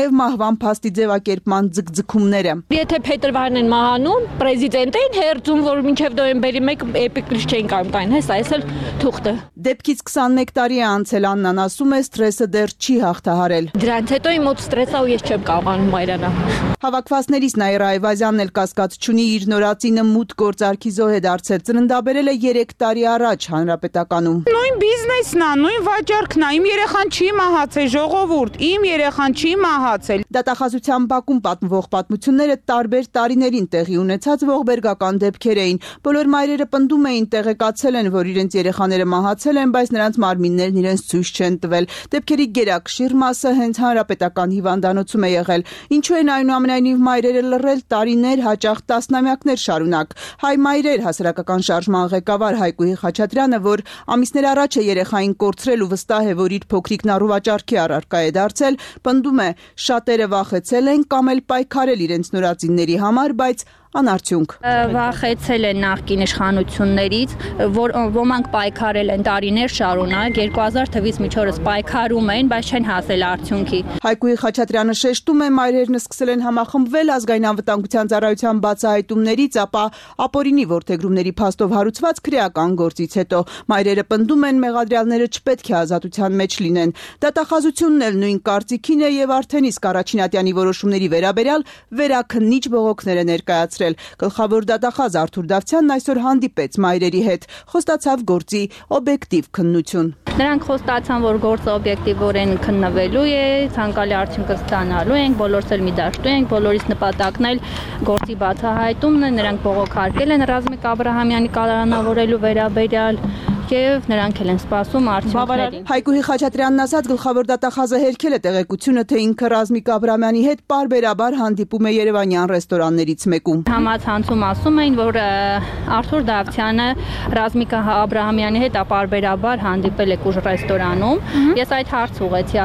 անվան փաստի ձևակերպման ձգձգումները։ Եթե փետրվարն են մահանում, պրեզիդենտին հերձում, որ մինչև նոյեմբերի 1 էպիկրիշ չէին կարող տային, հես այս էլ թուղթը։ Դեպքից 21 տարի է անցել, Աննան ասում է, սթրեսը դեռ չի հաղթահարել։ Դրանից հետո իմ մոտ ստրեսա ու ես չեմ կարողանում մայրանալ։ Հավաքվածներից Նաիրա Այվազյանն էլ կասկած չունի, իր նորածինը մութ գործարքի զոհ է դարձել, ծննդաբերել է 3 տարի առաջ Հանրապետականում։ Նույն բիզնեսն է, նույն վաճառքն է, իմ երեխան չի մահացել, ժողովուրդ, իմ երեխան չի մահացել։ Դատախազության բակում պատմվող պատմությունները տարբեր տարիներին տեղի ունեցած ողբերգական դեպքեր էին։ Բոլոր մայրերը պնդում էին, տեղեկացել են, որ իրենց երեխաները մահացել են, բայց նրանց մարմիններն իրենց ցույց չեն տվել։ Դեպքերի գերակշիռ մասը հենց Հանրապետական հիվանդանոցում է եղել։ Ինչու են այնուամենայնիվ մայրերը լռել տարիներ, հաճախ տասնամյակներ շարունակ։ Հայ մայրեր հասարակական շարժման ղեկավար Հայկուհի Խաչատրյանը, որ ամիսներ առաջ է երեխային կորցրել ու վստահ է, որ իր փոքրիկն առուվաճառքի առարկա է դարձել, պնդում է, շատերը վախեցել են կամ էլ պայքարել իրենց նորածինների համար, բայց անարդյունք։ Վախեցել են նախկին իշխանություններից, որ ոմանք պայքարել են տարիներ շարունակ, 2000 թվականից միջորս պայքարում են, բայց չեն հասել արդյունքի։ Հայկուհի Խաչատրյանը շեշտում է, մայրերն սկսել են համախմբվել ազգային անվտանգության ծառայության բացահայտումներից, ապա ապօրինի որդեգրումների փաստով հարուցված քրեական գործից հետո։ Մայրերը պնդում են, մեղադրյալները չպետք է ազատության մեջ լինեն։ Դատախազությունն էլ նույն կարծիքին է եւ արդեն իսկ Առաջինատյանի որոշումների վերաբերյալ վերաքննիչ բողոքներ է ներկայացրել։ Գլխավոր դատախազ Արթուր Դավթյանն այսօր հանդիպեց մայրերի հետ, խոստացավ գործի օբյեկտիվ քննություն։ Նրանք խոստացան, որ գործը օբյեկտիվորեն քննվելու է, ցանկալի արդյունքը ստանալու ենք, բոլորս էլ մի դաշտու ենք, բոլորիս նպատակն էլ գործի բացահայտումն է, նրանք բողոքարկել են Ռազմիկ Աբրահամյանի կալանավորելու վերաբերյալ եւ նրանք էլ են սպասում արդյունքներին։ Հայկուհի Խաչատրյանն ասաց, գլխավոր դատախազը հերքել է տեղեկությունը, թե ինքը Ռազմիկ Աբրահամյանի հետ պարբերաբար հանդիպում է երևանյան ռեստորաններից մեկում։ Համացանցում ասում էին, որ Արթուր Դավթյանը Ռազմիկ Աբրահամյանի հետ պարբերաբար հանդիպել է ուժ ռեստորանում։ Ես այդ հարց ուղղեցի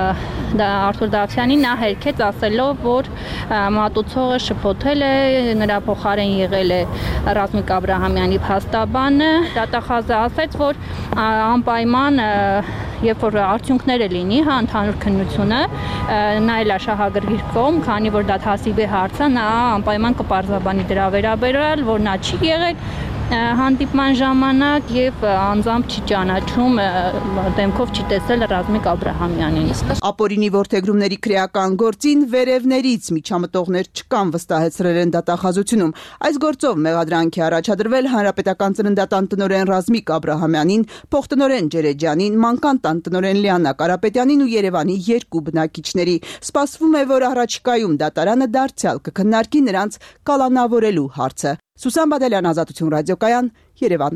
Արթուր Դավթյանին, նա հերքեց ասելով, որ մատուցողը շփոթել է, նրա փոխարեն եղել է Ռազմիկ Աբրահամյանի փաստաբանը։ Դատախազը ասաց, որ անպայման երբ որ արդյունքները լինի, ընդհանուր քննությունը, նա էլ շահագրգիռ կողմ, քանի որ դա հասիբե հարց է, նա անպայման կպարզաբանի դրա վերաբերյալ, որ նա չի եղել հանդիպման ժամանակ եւ անձամբ չի ճանաչում, դեմքով չի տեսել Ռազմիկ Աբրահամյանին։ Ապօրինի որդեգրումների քրեական գործին վերևներից միջամտողներ չկան, վստահեցրել են դատախազությունում։ Այս գործով մեղադրանք է առաջադրվել Հանրապետական ծննդատան տնօրեն Ռազմիկ Աբրահամյանին, փոխտնօրեն Ջերեջյանին, մանկան տան տնօրեն Լիանա Կարապետյանին ու Երևանի 2 բնակիչների։ Սպասվում է, որ առաջիկայում դատարանը դարձյալ կքննարկի նրանց կալանավորելու հարցը։ Սուսան Բադալյան, Ազատություն ռադիոկայան, Երևան։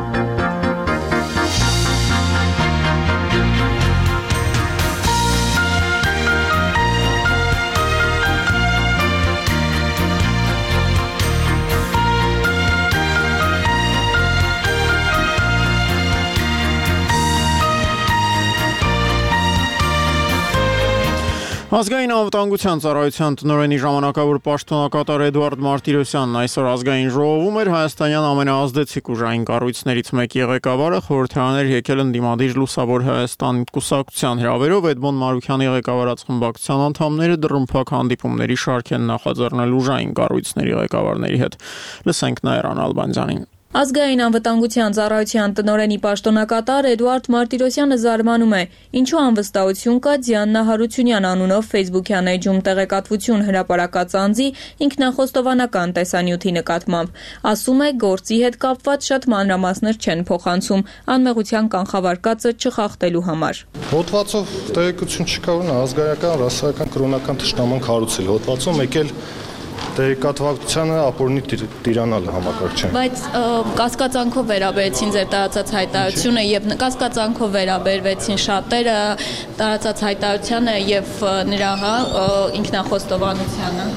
Ազգային անվտանգության ծառայության տնօրենի ժամանակավոր պաշտոնակատար Էդուարդ Մարտիրոսյանն այսօր ազգային ժողովում էր Հայաստանյան ամենաազդեցիկ ուժային կառույցներից մեկի ղեկավարը խորհրդարաներ եկել ընդդիմադիր Լուսավոր Հայաստան կուսակցության հրավերով Էդմոն Մարուքյանի ղեկավարած խմբակցության անդամները դռնփակ հանդիպումների շարք են նախաձեռնել ուժային կառույցների ղեկավարների հետ։ Լսենք Նաիրան Ալբանդյանին։ Ազգային անվտանգության ծառայության տնօրենի պաշտոնակատար Էդուարդ Մարտիրոսյանը զարմանում է, ինչու անվստահություն կա Դիանա Հարությունյան անունով Facebook-յան էջում տեղեկատվություն հրապարակած անձի ինքնախոստովանական տեսանյութի նկատմամբ։ Ասում է, գործի հետ կապված շատ մանրամասներ չեն փոխանցում, անմեղության կանխավարկածը չխախտելու համար։ Հոդվածով տեղեկություն չկա, ազգայական, ռասայական, կրոնական թշնամանք հարուցել, հոդվածում եկել տեղեկատվությունը ապօրինի տիրանալ համակարգչին։ Բայց կասկածանքով վերաբերեցին ձեր տարածած հայտարարությունը եւ կասկածանքով վերաբերվեցին շատերը տարածած հայտարարությանը եւ նրա ինքնախոստովանությանը։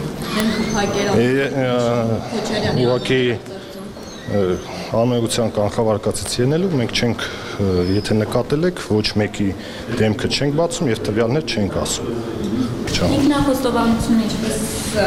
Ուղղակի անմեղության կանխավարկածից ելնելու մենք չենք, եթե նկատել եք, ոչ մեկի դեմքը չենք բացում եւ տվյալներ չենք ասում։ Ջան։ Ինքնախոստովանությունը ինչպես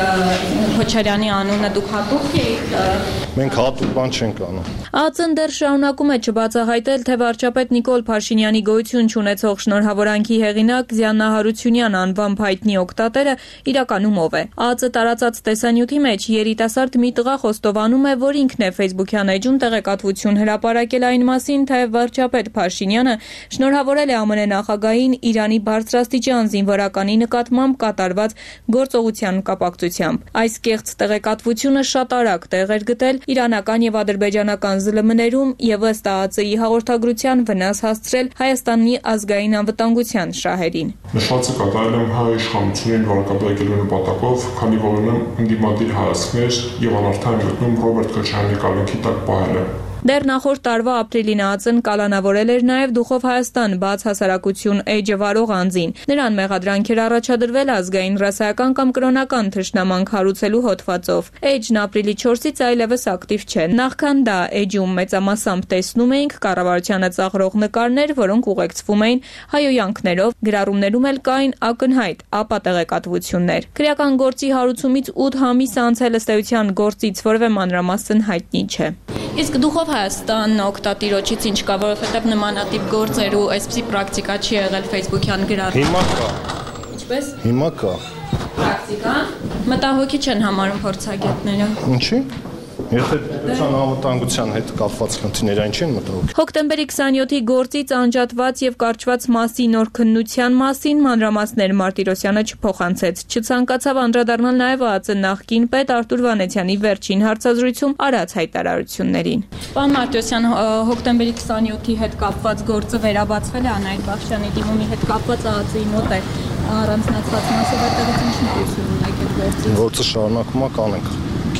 Քոչարյանի անունը դուք հատուկ եք։ Մենք հատուկ բան չենք անում։ ԱԾ-ն դեռ շարունակում է չբացահայտել, թե վարչապետ Նիկոլ Փաշինյանի գոյություն չունեցող շնորհավորանքի հեղինակ Զիաննա Հարությունյան անվամբ հայտնի օգտատերը իրականում ով է։ ԱԾ տարածած տեսանյութի մեջ երիտասարդ մի տղա խոստովանում է, որ ինքն է Facebook-յան էջում տեղեկատվություն հրապարակել այն մասին, թե վարչապետ Փաշինյանը շնորհավորել է ԱՄՆ նախագահին Իրանի բարձրաստիճան զինվորականի նկատմամբ կատարված գործողության կապակցությամբ։ Այս կեղծ տեղեկատվությունը շատ արագ տեղ էր գտել իրանական եւ ադրբեջանական ԶԼՄ-ներում եւ ըստ ԱԱԾ-ի հաղորդագրության վնաս հասցրել Հայաստանի ազգային անվտանգության շահերին։ Նշվածը կատարել եմ հայ իշխանություններին վարկաբեկելու նպատակով, քանի որ ունեմ ընդդիմադիր հայացքներ եւ անարդար գտնում Ռոբերտ Քոչարյանի կալանքի տակ պահել եմ։ Դեռ նախորդ տարվա ապրիլին ԱԱԾ-ն կալանավորել էր նաև Դուխով Հայաստան բաց հասարակություն էջը վարող անձին։ Նրան մեղադրանքեր առաջադրվել ազգային ռասայական կամ կրոնական թշնամանք հարուցելու հոդվածով։ Էջն ապրիլի 4-ից այլևս ակտիվ չէ։ Նախքան դա էջում մեծամասամբ տեսնում էինք կառավարությանը ծաղրող նկարներ, որոնք ուղեկցվում էին հայոյանքներով, գրառումներում էլ կային ակնհայտ ապատեղեկատվություններ։ Քրեական գործի հարուցումից 8 ամիս անցել ըստ էության գործից որևէ մանրամասն հայտնի չէ։ Իսկ Դուխով Հայաստան օգտատիրոջից ինչ կա, որովհետև նմանատիպ գործեր ու այսպիսի պրակտիկա չի եղել Facebook-յան գրառում։ Հիմա կա։ Ինչպես։ Հիմա կա։ Պրակտիկան մտահոգիչ են համարում փորձագետները։ Ինչի՞։ Եթե պետության անվտանգության հետ կապված խնդիրներ այն չեն մտահոգ։ Հոկտեմբերի 27-ի գործից անջատված եւ կարճված մասի նոր քննության մասին մանրամասներ Մարտիրոսյանը չփոխանցեց։ Չցանկացավ անդրադառնալ նաեւ ԱԱԾ նախկին պետ Արտուր Վանեցյանի վերջին հարցազրույցում արած հայտարարություններին։ Պարոն Մարտիրոսյան, հոկտեմբերի 27-ի հետ կապված գործը վերաբացվել է Անահիտ Բախշյանի դիմումի հետ կապված ԱԱԾ-ի մոտ է առանձնացված մասը, որտեղից ինչ նշություն ունեք այդ գործից։ Գործը շարունակում է կանենք։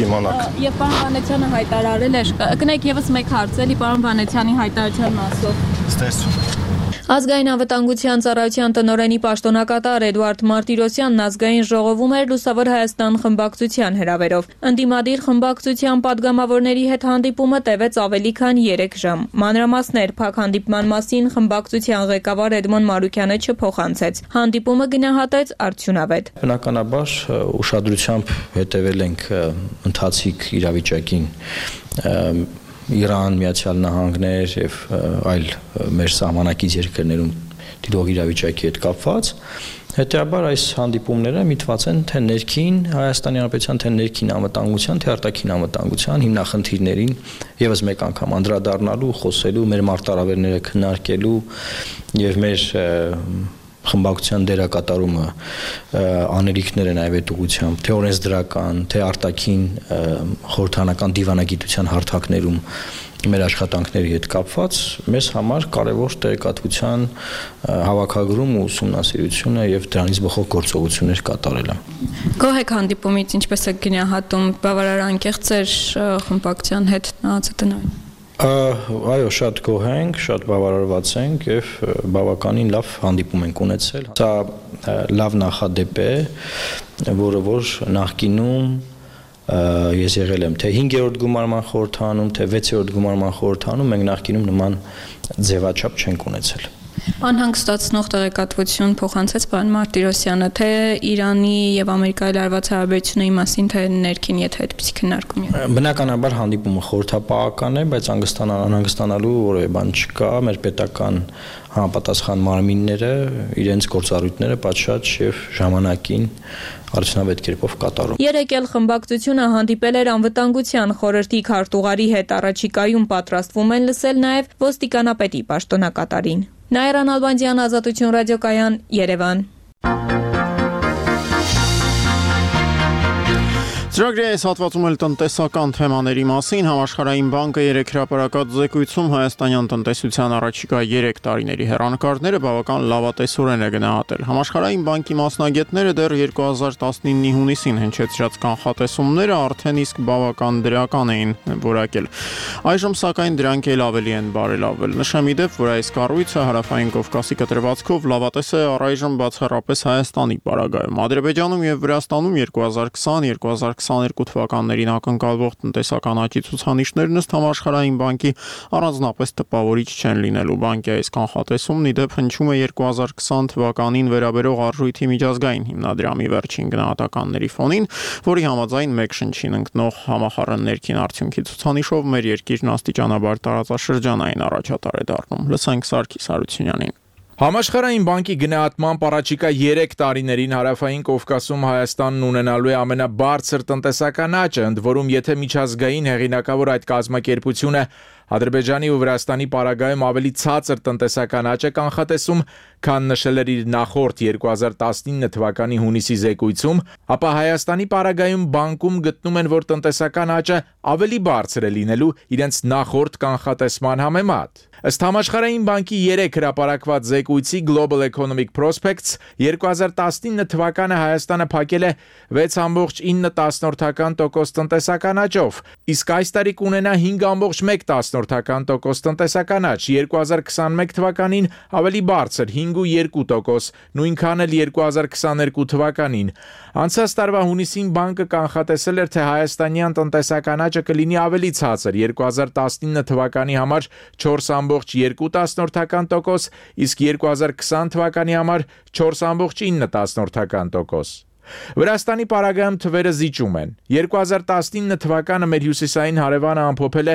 Եվ պարոն Վանեցյանը հայտարարել էր, կնեք եւս մեկ հարց էլի պարոն Վանեցյանի հայտարարության մասով։ Ստեսություն։ Ազգային անվտանգության ծառայության տնօրենի պաշտոնակատար Էդուարդ Մարտիրոսյանն ազգային ժողովում էր Լուսավոր Հայաստան խմբակցության հրավերով։ Ընդդիմադիր խմբակցության падգամավորների հետ հանդիպումը տևեց ավելի քան 3 ժամ։ Մանրամասներ փակ հանդիպման մասին խմբակցության ղեկավար Էդմոն Մարուկյանը չփոխանցեց։ Հանդիպումը գնահատեց արդյունավետ։ Բնականաբար ուշադրությամբ հետևել ենք ընթացիկ իրավիճակին Իրան, Միացյալ Նահանգներ եւ այլ մեր սահմանակից երկրներում դիրող իրավիճակի հետ կապված հետեւաբար այս հանդիպումները միտված են թե ներքին Հայաստանի Հանրապետության թե ներքին անվտանգության թե արտաքին անվտանգության հիմնախնդիրներին եւս մեկ անգամ անդրադառնալու, խոսելու, մեր մարտահրավերները քննարկելու եւ մեր խմբակցության դերակատարումը անելիքներ են այդ ուղղությամբ թե օրենսդրական, թե արտաքին խորհրդանական դիվանագիտության հարթակներում մեր աշխատանքների հետ կապված մեզ համար կարևոր տեղեկատվության հավաքագրում ու ուսումնասիրությունը եւ դրանից բխող գործողություններ կատարելը։ Գոհ եք հանդիպումից, ինչպես եք գնահատում, բավարար անկեղծ էր խմբակցության հետ ԱԱԾ-տնօրեն։ Այո, շատ գոհ ենք, շատ բավարարված ենք եւ բավականին լավ հանդիպում ենք ունեցել։ Սա լավ նախադեպ է, որը որ նախկինում ես եղել եմ թե 5-րդ գումարման խորհրդանում, թե 6-րդ գումարման խորհրդանում մենք նախկինում նման ձևաչափ չենք ունեցել։ Անհանգստացնող տեղեկատվություն փոխանցեց պարոն Մարտիրոսյանը, թե Իրանի եւ Ամերիկայի լարված հարաբերությունների մասին, թե ներքին, եթե այդպիսի քննարկում է։ Բնականաբար հանդիպումը խորհրդապահական է, բայց անհանգստանալու որևէ բան չկա, մեր պետական համապատասխան մարմինները իրենց գործառույթները պատշաճ եւ ժամանակին արդյունավետ կերպով կատարում։ Երեկել խմբակցությունը հանդիպել էր անվտանգության խորհրդի քարտուղարի հետ, առաջիկայում պատրաստվում են լսել նաեւ ոստիկանապետի պաշտոնակատարին։ Նաիրան Ալբանդյան, Ազատություն ռադիոկայան, Երևան։ Ծրագրի այս հատվածում էլ տնտեսական թեմաների մասին Համաշխարհային բանկը երեկ հրապարակած զեկույցում հայաստանյան տնտեսության առաջիկա 3 տարիների հեռանկարները բավական լավատեսորեն է գնահատել։ Համաշխարհային բանկի մասնագետները դեռ 2019-ի հունիսին հնչեցրած կանխատեսումները արդեն իսկ բավական դրական էին որակել։ Այժմ սակայն դրանք էլ ավելի են բարելավել։ Նշեմ իդեպ, որ այս կառույցը Հարավային Կովկասի կտրվածքով լավատես է առայժմ բացառապես Հայաստանի պարագայում։ Ադրբեջանում եւ Վրաստանում 2020-2021 2022 թվականներին ակնկալվող տնտեսական աճի ցուցանիշներն ըստ Համաշխարհային բանկի առանձնապես տպավորիչ չեն լինելու։ Բանկի այս կանխատեսումն ի դեպ հնչում է 2020 թվականին վերաբերող արժույթի միջազգային հիմնադրամի վերջին գնահատականների ֆոնին, որի համաձայն մեկ շնչին ընկնող համախառն ներքին արդյունքի ցուցանիշով մեր երկիրն աստիճանաբար տարածաշրջանային առաջատար է դառնում։ Լսենք Սարգիս Հարությունյանին։ Համաշխարհային բանկի գնահատմամբ առաջիկա 3 տարիներին Հարավային Կովկասում Հայաստանն ունենալու է ամենաբարձր տնտեսական աճը, ընդ որում եթե միջազգային հեղինակավոր այդ կազմակերպությունը Ադրբեջանի ու Վրաստանի պարագայում ավելի ցածր տնտեսական աճ է կանխատեսում, քան նշել էր իր նախորդ 2019 թվականի հունիսի զեկույցում, ապա Հայաստանի պարագայում բանկում գտնում են, որ տնտեսական աճը ավելի բարձր է լինելու իրենց նախորդ կանխատեսման համեմատ։ Ըստ Համաշխարհային բանկի 3 հրապարակված զեկույցի Global Economic Prospects 2019 թվականը Հայաստանը փակել է 6.9% տնտեսական աճով, իսկ այս տարի կունենա 5.1% տնտեսական աճ, 2021 թվականին ավելի բարձր 5.2%, նույնքան էլ 2022 թվականին։ Անցած տարվա հունիսին բանկը կանխատեսել էր, թե հայաստանյան տնտեսական աճը կլինի ավելի ցածր, 2019 թվականի համար 4.2%, իսկ 2020 թվականի համար 4.9%։ Վրաստանի պարագայում թվերը զիջում են։ 2019 թվականը մեր հյուսիսային հարևանը ամփոփել է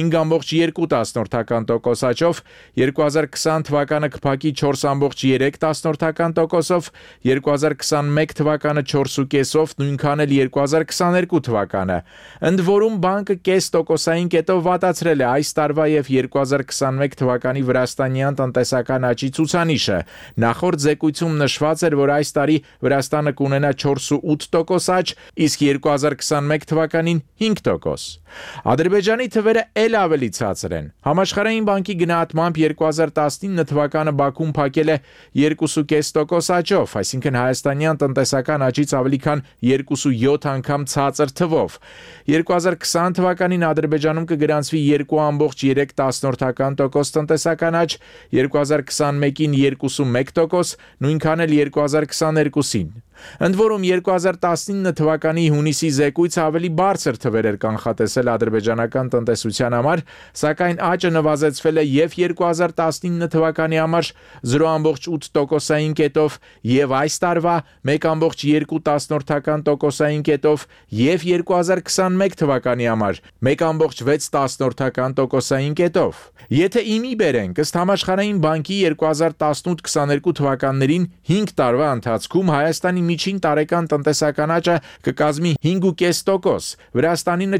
5.2% աճով, 2020 թվականը կփակի 4.3%-ով, 2021 թվականը 4.5%-ով, նույնքան էլ 2022 թվականը։ Ընդ որում բանկը կես տոկոսային կետով վատացրել է այս տարվա եւ 2021 թվականի վրաստանյան տնտեսական աճի ցուցանիշը։ Նախորդ զեկույցում նշված էր, որ այս տարի Վրաստանը կունենա 4.8% աճ, իսկ 2021 թվականին 5%։ Ադրբեջանի թվերը էլ ավելի ցածր են։ Համաշխարհային բանկի գնահատմամբ 2019 թվականը Բաքուն փակել է 2.5% աճով, այսինքն հայաստանյան տնտեսական աճից ավելի քան 2.7 անգամ ցածր թվով։ 2020 թվականին Ադրբեջանում կգրանցվի 2.3% տնտեսական աճ, 2021-ին 2.1%, նույնքան էլ 2022-ին։ Ընդ որում 2019 թվականի հունիսի զեկույցը ավելի բարձր թվեր էր կանխատեսել ադրբեջանական տնտեսության համար, սակայն աճը նվազեցվել է եւ 2019 թվականի համար 0.8%-ային կետով եւ այս տարվա 1.2%-ային կետով եւ 2021 թվականի համար 1.6%-ային կետով։ Եթե իմի բերենք, ըստ Համաշխարհային բանկի 2018-22 թվականներին 5 տարվա ընթացքում Հայաստանի միջին տարեկան տնտեսական աճը կկազմի 5.5%, Վրաստանինը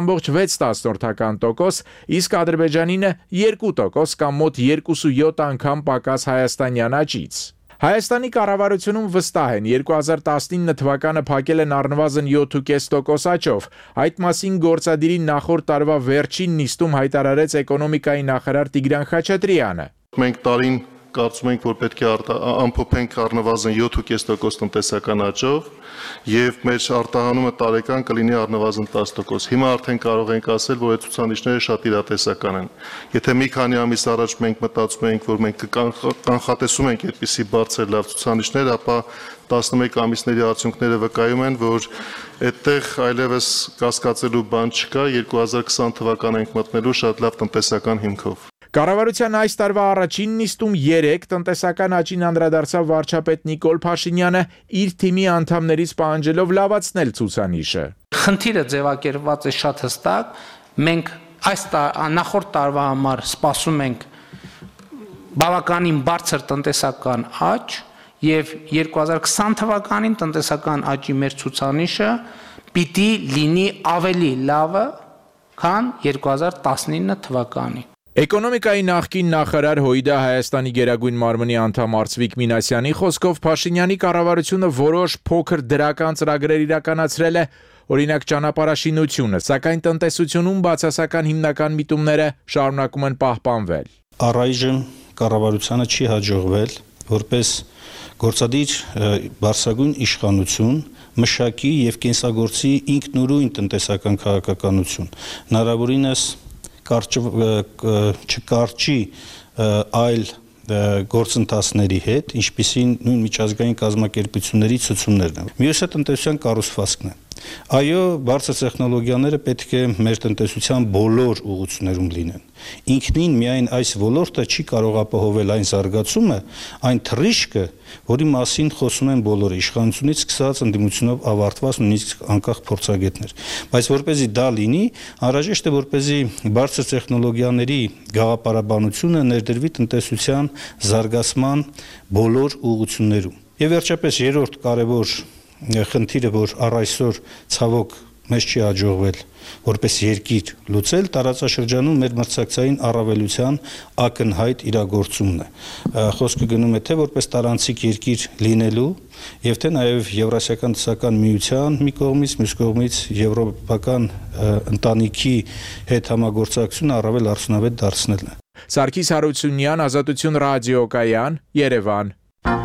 4.6%, իսկ Ադրբեջանինը 2% կամ մոտ 2.7 անգամ պակաս հայաստանյան աճից։ Հայաստանի կառավարությունում վստահ են 2019 թվականը փակել են առնվազն 7.5% աճով։ Այդ մասին գործադիրի նախորդ տարվա վերջին նիստում հայտարարեց էկոնոմիկայի նախարար Տիգրան Խաչատրյանը։ Մենք տարին կարծում ենք, որ պետք է ամփոփենք առնվազն 7.5% տնտեսական աճով եւ մեր արտահանումը տարեկան կլինի առնվազն 10%։ Հիմա արդեն կարող ենք ասել, որ այդ ցուցանիշները շատ իրատեսական են։ Եթե մի քանի ամիս առաջ մենք մտածում էինք, որ մենք կանխատեսում ենք այդպիսի բարձր լավ ցուցանիշներ, ապա 11 ամիսների արդյունքները վկայում են, որ այդտեղ այլևս կասկածելու բան չկա, 2020 թվական ենք մտնելու շատ լավ տնտեսական հիմքով։ Կառավարության այս տարվա առաջին նիստում 3 տնտեսական աճին անդրադարձավ վարչապետ Նիկոլ Փաշինյանը իր թիմի անդամներից պահանջելով լավացնել ցուցանիշը։ Խնդիրը ձևակերպված է շատ հստակ, մենք այս նախորդ տարվա համար սպասում ենք բավականին բարձր տնտեսական աճ եւ 2020 թվականին տնտեսական աճի մեր ցուցանիշը պիտի լինի ավելի լավը, քան 2019 թվականի։ Էկոնոմիկայի նախկին նախարար Հույդա Հայաստանի Գերագույն մարմնի անդամ Արծվիկ Մինասյանի խոսքով Փաշինյանի կառավարությունը որոշ փոքր դրական ծրագրեր իրականացրել է, օրինակ ճանապարհաշինությունը, սակայն տնտեսությունում բացասական հիմնական միտումները շարունակում են պահպանվել։ Առայժմ կառավարությանը չի հաջողվել որպես գործադիր բարձրագույն իշխանություն մշակի եւ կենսագործի ինքնուրույն տնտեսական քաղաքականություն, հնարավորինս չկարճի այլ գործընթացների հետ, ինչպիսին նույն միջազգային կազմակերպությունների ցուցումներն են։ Մյուսը տնտեսության կառուցվածքն է։ Այո, բարձր տեխնոլոգիաները պետք է մեր տնտեսության բոլոր ուղղություններում լինեն։ Ինքնին միայն այս ոլորտը չի կարող ապահովել այն զարգացումը, այն թռիչքը, որի մասին խոսում են բոլորը, իշխանությունից սկսած ընդդիմությունով ավարտված նույնիսկ անկախ փորձագետներ։ Բայց որպեսզի դա լինի, անհրաժեշտ է որպեսզի բարձր տեխնոլոգիաների գաղափարաբանությունը ներդրվի տնտեսության զարգացման բոլոր ուղղություններում։ Եվ վերջապես երրորդ կարևոր խնդիրը, որ առ այսօր ցավոք մեզ չի հաջողվել որպես երկիր լուծել, տարածաշրջանում մեր մրցակցային առավելության ակնհայտ իրագործումն է։ Խոսքը գնում է թե որպես տարանցիկ երկիր լինելու եւ թե նաեւ Եվրասիական դասական միության մի կողմից, մյուս կողմից եվրոպական ընտանիքի հետ համագործակցությունը առավել արդյունավետ դարձնելն է։ Սարգիս Հարությունյան, Ազատություն ռադիոկայան, Երևան։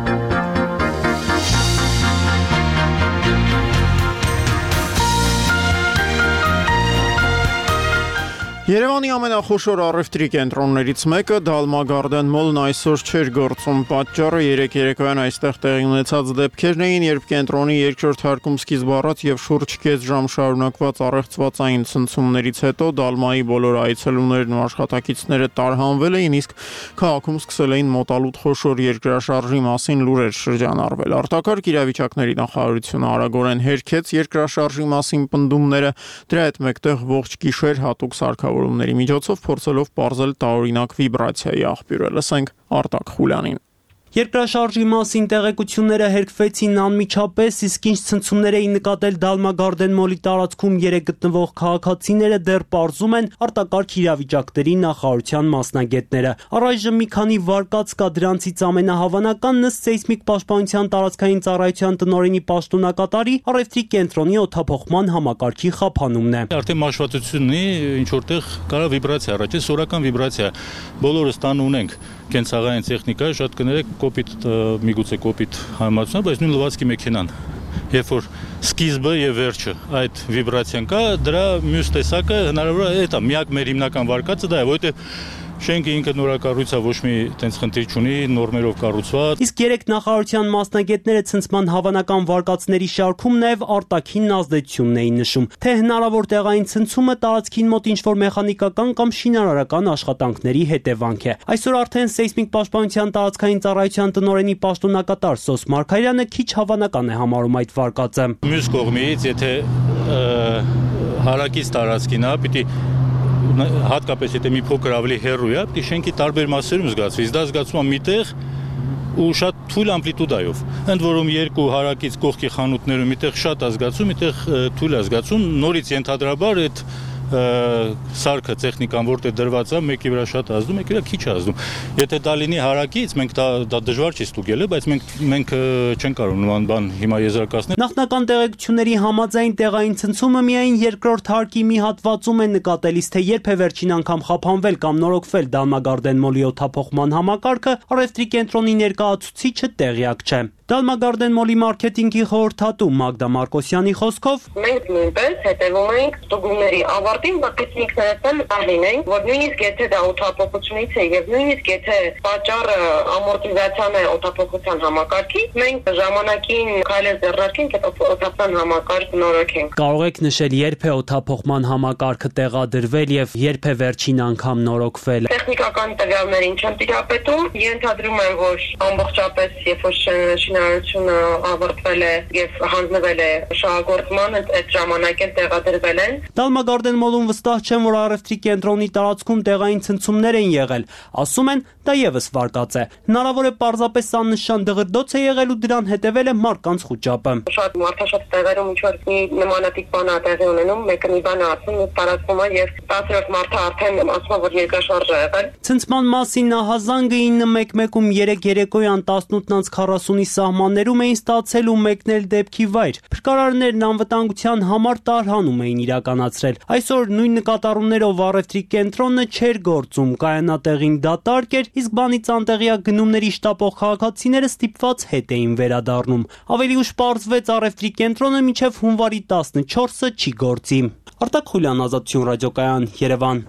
Երևանի ամենախոշոր առևտրի կենտրոններից մեկը Dalma Garden Mall-ն այսօր չէր գործում, պատճառը երեկոյան այստեղ տեղի ունեցած դեպքերն էին, երբ կենտրոնի երկրորդ հարկում սկիզբ առած եւ շուրջ կես ժամ շարունակված առեղծվածային ցնցումներից հետո Dalma-ի բոլոր այցելուներն ու աշխատակիցները տարհանվել էին, իսկ քաղաքում սկսել էին մոտալուտ խոշոր երկրաշարժի մասին լուրեր շրջանառվել։ Արտակարգ իրավիճակների նախարարությունը արագորեն հերքեց երկրաշարժի մասին պնդումները, դրա հետ մեկտեղ ողջ գիշեր հատուկ սարքավորումների միջոցով փորձելով պարզել տարօրինակ վիբրացիայի աղբյուրը։ Լսենք Արտակ Խուլյանին։ Երկրաշարժի մասին տեղեկությունները հերքվեցին անմիջապես, իսկ ինչ ցնցումներ էին նկատել Dalma Garden Mall-ի տարածքում երեք գտնվող քաղաքացիները դեռ պարզում են արտակարգ իրավիճակների նախարարության մասնագետները։ Առայժմ մի քանի վարկած կա, դրանցից ամենահավանականն ըստ սեյսմիկ պաշտպանության տարածքային ծառայության տնօրենի պաշտոնակատարի առևտրի կենտրոնի օդափոխման համակարգի խափանումն է։ Արդեն մաշվածություն ունի, ինչ որտեղ կարող վիբրացիա առաջ, սորական վիբրացիա։ Բոլորս տան ունենք կենցաղային տեխնիկա, շատ կներեք կոպիտ միգուցե կոպիտ համացնա, բայց նույն լվացքի մեքենան, երբ որ սկիզբը եւ վերջը այդ վիբրացիան կա, դրա մյուս տեսակը հնարավոր է դա միակ մեր հիմնական վարկածը դա է, որովհետեւ շենքը ինքը նորակառույց է, ոչ մի տենց խնդիր չունի, նորմերով կառուցված։ Իսկ երեք նախարարության մասնագետները ցնցման հավանական վարկածների շարքում նաև արտաքին ազդեցությունն էին նշում, թե հնարավոր տեղային ցնցումը տարածքին մոտ ինչ-որ մեխանիկական կամ շինարարական աշխատանքների հետևանք է։ Այսօր արդեն սեյսմիկ պաշտպանության տարածքային ծառայության տնօրենի պաշտոնակատար Սոս Մարգարյանը քիչ հավանական է համարում այդ վարկածը։ Մյուս կողմից, եթե հարակից տարածքին է, պիտի հատկապես եթե մի փոքր ավելի հեռու է, պիտի շենքի տարբեր մասերում զգացվի, դա զգացում է միտեղ ու շատ թույլ ամպլիտուդայով։ Ընդ որում երկու հարակից կողքի խանութներում միտեղ շատ է զգացում, միտեղ թույլ է զգացում, նորից ենթադրաբար այդ սարքը տեխնիկան որտեղ դրված է, մեկի վրա շատ ազդում, մեկի վրա քիչ ազդում։ Եթե դա լինի հարակից, մենք դա դժվար չի ստուգել, բայց մենք չենք կարող նման բան հիմա եզրակացնել։ Նախնական տեղեկությունների համաձայն տեղային ցնցումը միայն երկրորդ հարկի մի հատվածում է նկատելիս, թե երբ է վերջին անգամ խափանվել կամ նորոգվել Dalma Garden Mall-ի օդափոխման համակարգը, առևտրի կենտրոնի ներկայացուցիչը տեղյակ չէ։ Dalma Garden Mall-ի մարքեթինգի խորհրդատու Մագդա Մարկոսյանի խոսքով մենք նույնպես հետևում ենք ստուգումների ավարտին, որպեսզի ինքներս տալինենք, որ նույնիսկ եթե դա օդափոխությունից է եւ նույնիսկ եթե պատճառը ամորտիզացիան է օդափոխության համակարգի, մենք ժամանակին քայլեր ձեռնարկենք այդ օդափոխման համակարգը նորոգենք։ Կարող եք նշել երբ է օդափոխման համակարգը տեղադրվել եւ երբ է վերջին անգամ նորոգվել։ Տեխնիկական տվյալներին չեմ տիրապետում, ենթադրում եմ, որ ամբողջապես երբ որ շինարարությունը ավարտվել է եւ հանձնվել է շահագործման, այդ ժամանակ էլ տեղադրվել են։ Dalma Garden Mall-ում վստահ չեմ, որ առևտրի կենտրոնի տարածքում տեղային ցնցումներ են եղել։ Ասում են, դա եւս վարկած է։ Հնարավոր է պարզապես աննշան դղրդոց է եղել ու դրան հետևել է մարդկանց խուճապը։ Շատ մարդաշատ տեղերում ինչ որ մի նմանատիպ բան է տեղի ունենում, մեկը մի բան է ասում, տարածվում է եւ 10-րդ մարդը արդեն ասում է, որ երկրաշարժ է եղել։ Ցնցման մասին ահազանգը 9:11-ում 3 երեկոյան 18:40-ի սահմաններում էին ստացել ու մեկնել դեպքի վայր։ Փրկարարներն անվտանգության համար տարհանում էին իրականացրել։ Այսօր նույն նկատառումներով առևտրի կենտրոնը չէր գործում, կայանատեղին դատարկ էր, իսկ բանից անտեղյակ գնումների շտապող քաղաքացիները ստիպված հետ էին վերադառնում։ Ավելի ուշ պարզվեց առևտրի կենտրոնը մինչև հունվարի 14-ը չի գործի։ Արտակ Խուլյան, Ազատություն ռադիոկայան, Երևան։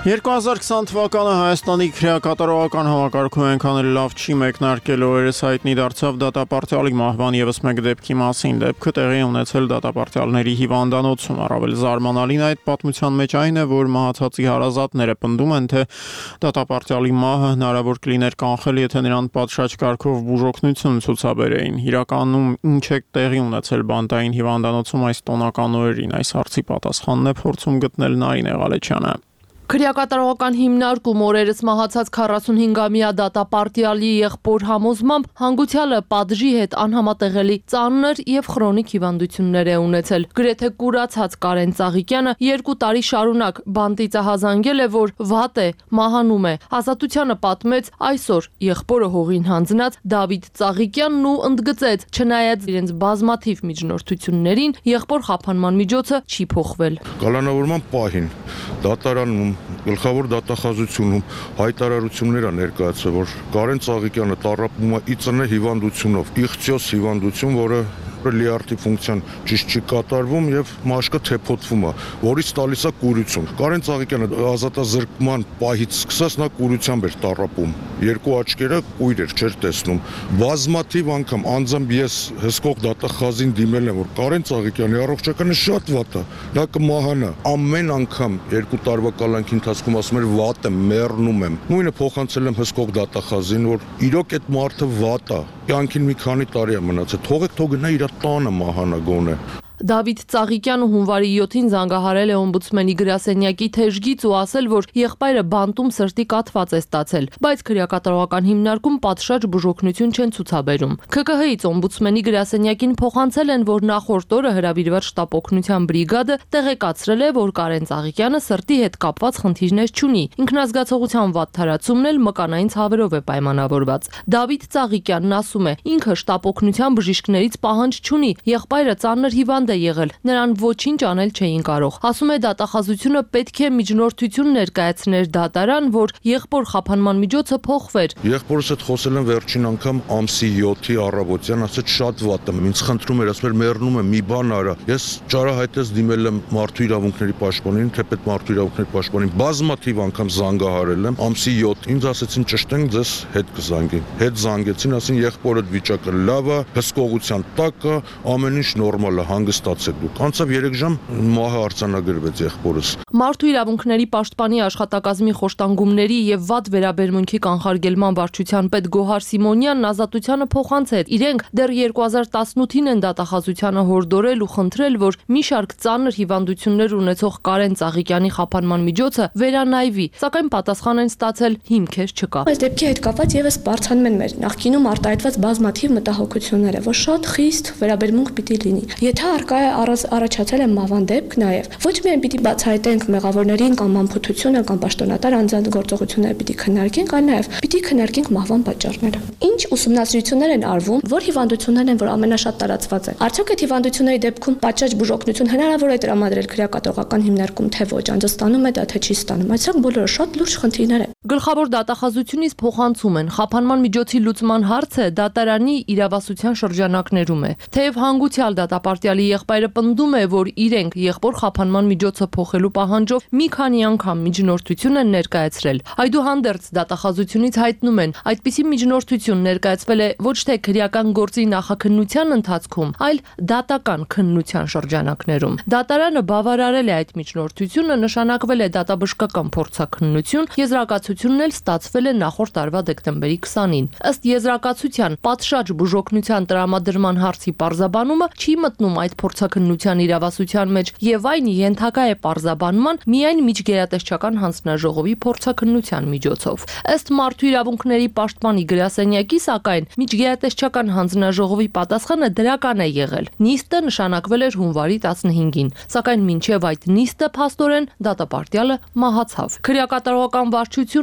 2020 թվականը Հայաստանի քրեակատարողական համակարգում այնքան էլ լավ չի մեկնարկել, օրերս հայտնի դարձավ դատապարտյալի մահվան եւս մեկ դեպքի մասին։ Դեպքը տեղի ունեցել դատապարտյալների հիվանդանոցում։ Առավել զարմանալին այդ պատմության մեջ այն է, որ մահացածի հարազատները պնդում են, թե դատապարտյալի մահը հնարավոր կլիներ կանխել, եթե նրան պատշաճ կարգով բուժօգնություն ցուցաբերեին։ Իրականում ինչ է տեղի ունեցել բանտային հիվանդանոցում այս տոնական օրերին։ Այս հարցի պատասխանն է փորձում գտնել Նարինե Ղալեչյանը։ Քրեակատարողական հիմնարկում օրերս մահացած 45-ամյա դատապարտյալի եղբոր համոզմամբ հանգուցյալը պատժի հետ անհամատեղելի ծանր եւ քրոնիկ հիվանդություններ է ունեցել։ Գրեթե կուրացած Կարեն Ծաղիկյանը 2 տարի շարունակ բանտից հազանգել է, որ վատ է, մահանում է։ Ազատությանը պատմեց այսօր եղբորը հողին հանձնած Դավիթ Ծաղիկյանն ու ընդգծեց, չնայած իրենց բազմաթիվ միջնորդություններին, եղբոր խափանման միջոցը չի փոխվել։ Կալանավորման պահին դատարանում գլխավոր դատախազությունում հայտարարություններ է ներկայացվել, որ Կարեն Ծաղիկյանը տառապում է ԻԾՆ հիվանդությունով, իխտիոս հիվանդություն, որը լիարդի ֆունկցիան ճիշտ չի կատարվում եւ մաշկը թեփոթվում է, որից տալիս է կուրություն։ Կարեն Ծաղիկյանը ազատազրկման պահից սկսած նա կուրությամբ էր տառապում։ Երկու աչքերը կույր էր, չէր տեսնում։ Բազմաթիվ անգամ անձամբ ես հսկող դատախազին դիմել եմ, որ Կարեն Ծաղիկյանի առողջականը շատ վատ է, նա կմահանա։ Ամեն անգամ 2 տարվա կալանքի ընթացքում ասում էր վատ եմ, մեռնում եմ։ Նույնը փոխանցել եմ հսկող դատախազին, որ իրոք այդ մարդը վատ է։ Կյանքին մի քանի տարի է մնացել։ Թողեք թող գնա իր տանը մահանա գոնե։ Դավիթ Ծաղիկյանը հունվարի 7-ին զանգահարել է օմբուդսմենի գրասենյակի թեժգից ու ասել, որ եղբայրը բանտում սրտի կաթված է ստացել, բայց քրեակատարողական հիմնարկում պատշաճ բուժօգնություն չեն ցուցաբերում։ ՔԿՀ-ից օմբուդսմենի գրասենյակին փոխանցել են, որ նախորդ օրը հրավիրված շտապօգնության բրիգադը տեղեկացրել է, որ Կարեն Ծաղիկյանը սրտի հետ կապված խնդիրներ չունի։ Ինքնազգացողության վատթարացումն էլ մկանային ցավերով է պայմանավորված։ Դավիթ Ծաղիկյանն ասում է, ինքը շտապօգնության բժիշկներից պահանջ չունի, եղբայրը ծանր հիվանդ է եղել, նրան ոչինչ անել չէին կարող։ Ասում է դատախազությունը պետք է միջնորդություն ներկայացներ դատարան, որ եղբոր խափանման միջոցը փոխվեր։ Եղբորս հետ խոսել եմ վերջին անգամ ամսի 7-ի առավոտյան, ասաց շատ վատ եմ, ինձ խնդրում էր, ասում էր մեռնում եմ, մի բան արա։ Ես ճարահայտես դիմել եմ մարդու իրավունքների պաշտպանին, թեպետ մարդու իրավունքների պաշտպանին բազմաթիվ անգամ զանգահարել եմ ամսի 7-ին, ինձ ասեցին ճշտենք ձեզ հետ կզանգեն։ Հետ զանգեցին, ասին եղբորդ վիճակը լավ է, հսկողության տակ է, ամեն ինչ նորմալ է, հանգստացեք դուք։ Անցավ 3 ժամ մահը արձանագրվեց եղբորս։ Մարդու իրավունքների պաշտպանի աշխատակազմի խոշտանգումների եւ վատ վերաբերմունքի կանխարգելման վարչության պետ Գոհար Սիմոնյանն ազատությանը փոխանցեց։ Իրենք դեռ 2018-ին են դատախազությանը հորդորել ու խնդրել, որ մի շարք ծանր հիվանդություններ ունեցող Կարեն Ծաղիկյանի խափանման միջոցը վերանայվի, սակայն պատասխան են ստացել հիմքեր չկա։ Այս դեպքի հետ կապված եւս բարձրանում են մեր նախկինում արտահայտված բազմաթիվ մտահոգությունները, որ շատ խիստ վերաբերմունք պիտի լինի։ Եթե արկա է առաջացել է մահվան դեպք, նաև ոչ միայն պիտի բացահայտենք մեղավորներին կամ անփութությունը կամ պաշտոնատար անձանց գործողությունները պիտի քննարկենք, այլ նաև պիտի քննարկենք մահվան պատճառները։ Ինչ ուսումնասիրություններ են արվում, որ հիվանդություններն են, որ ամենաշատ տարածված են։ Արդյոք այդ հիվանդությունների դեպքում պատշաճ բուժօգնություն հնարավոր է տրամադրել քրեակատարողական հիմնարկում, թե ոչ, անձը ստանում է դա, թե չի ստանում։ Այսինքն բոլորը շատ լուրջ խնդիրներ են։ Գլխավոր դատախազությունից փոխանցում են, խափանման միջոցի լուծման հարցը դատարանի իրավասության շրջանակներում է։ Թեև հանգուցյալ դատապարտյալի եղբայրը պնդում է, որ իրենք եղբոր խափանման միջոցը փոխելու պահանջով մի քանի անգամ միջնորդություն են ներկայացրել։ Այդուհանդերձ դատախազությունից հայտնում են, այդպիսի միջնորդություն ներկայացվել է ոչ թե քրեական գործի նախաքննության ընթացքում, այլ դատական քննության շրջանակներում։ Դատարանը բավարարել է այդ միջնորդությունը, նշանակվել է դատաբժշկական փորձաքննություն, եզրակացությունն էլ ստացվել է նախորդ տարվա դեկտեմբերի 20-ին։ Ըստ եզրակացության, պատշաճ բուժօգնության տրամադրման հարցի պարզաբանումը չի մտնում այդ փորձաքննության իրավասության մեջ եւ այն ենթակա է պարզաբանման միայն միջգերատեսչական հանձնաժողովի փորձաքննության միջոցով։ Ըստ մարդու իրավունքների պաշտպանի գրասենյակի, սակայն միջգերատեսչական հանձնաժողովի պատասխանը դրական է եղել։ Նիստը նշանակվել էր հունվարի 15-ին, սակայն մինչև այդ նիստը փաստորեն դատապարտյալը մահացավ։ Քրեակատարողական վարչությունը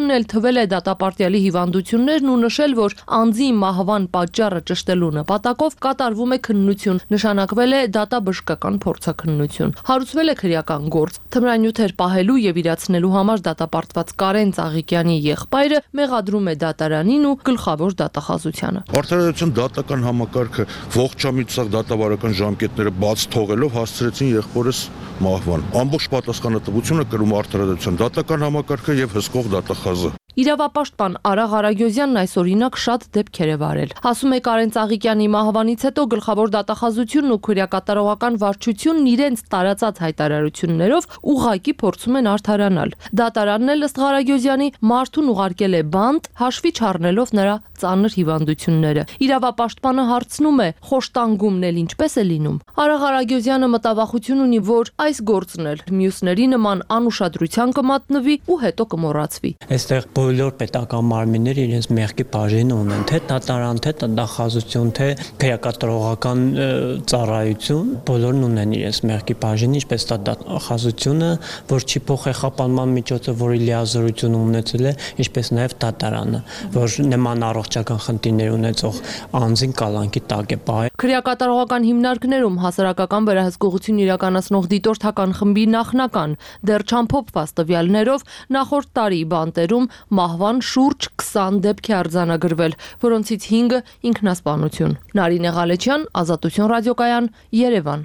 կառավարությունն էլ թվել է դատապարտյալի հիվանդություններն ու նշել, որ անձի մահվան պատճառը ճշտելու նպատակով կատարվում է քննություն, նշանակվել է դատաբժշկական փորձաքննություն։ Հարուցվել է քրեական գործ։ Թմրանյութեր պահելու եւ իրացնելու համար դատապարտված Կարեն Ծաղիկյանի եղբայրը մեղադրում է դատարանին ու գլխավոր դատախազությանը։ Արդարադատության դատական համակարգը ողջամիտ սա դատավարական ժամկետները բաց թողելով հասցրեցին եղբորս մահվան։ Ամբողջ պատասխանատվությունը կրում արդարադատության դատական համակարգը եւ հսկող դատախազը։ Իրավապաշտպան Արաղ Արագյոզյանն այս օրինակ շատ դեպքեր է վարել։ Ասում է Կարեն Ծաղիկյանի մահվանից հետո գլխավոր դատախազությունն ու քրեակատարողական վարչությունն իրենց տարածած հայտարարություններով ուղղակի փորձում են արդարանալ։ Դատարանն էլ ըստ Արագյոզյանի մարդուն ուղարկել է բանտ, հաշվի չառնելով նրա ծանր հիվանդությունները։ Իրավապաշտպանը հարցնում է. խոշտանգումն էլ ինչպես է լինում։ Արաղ Արագյոզյանը մտավախություն ունի, որ այս գործն էլ մյուսների նման անուշադրության կմատնվի ու հետո կմոռացվի։ Այստեղ բոլոր պետական մարմինները իրենց մեղքի բաժին ունեն, թե դատարան, թե տնտախազություն, թե քրեակատարողական ծառայություն, բոլորն ունեն իրենց մեղքի բաժին, ինչպես տնտախազությունը, որ չի փոխեխապանման միջոցը, որի լիազորություն ունեցել է, ինչպես նաև դատարանը, որ նման առողջական խնդիրներ ունեցող անձին կալանքի տակ է պահել։ Քրեակատարողական հիմնարկներում հասարակական վերահսկողություն իրականացնող դիտորդական խմբի նախնական դեռ չամփոփված տվյալներով նախորդ տարի բանտերում մահվան շուրջ 20 դեպք է արձանագրվել, որոնցից 5-ը ինքնասպանություն։ Նարինե Ղալեչյան, Ազատություն ռադիոկայան, Երևան։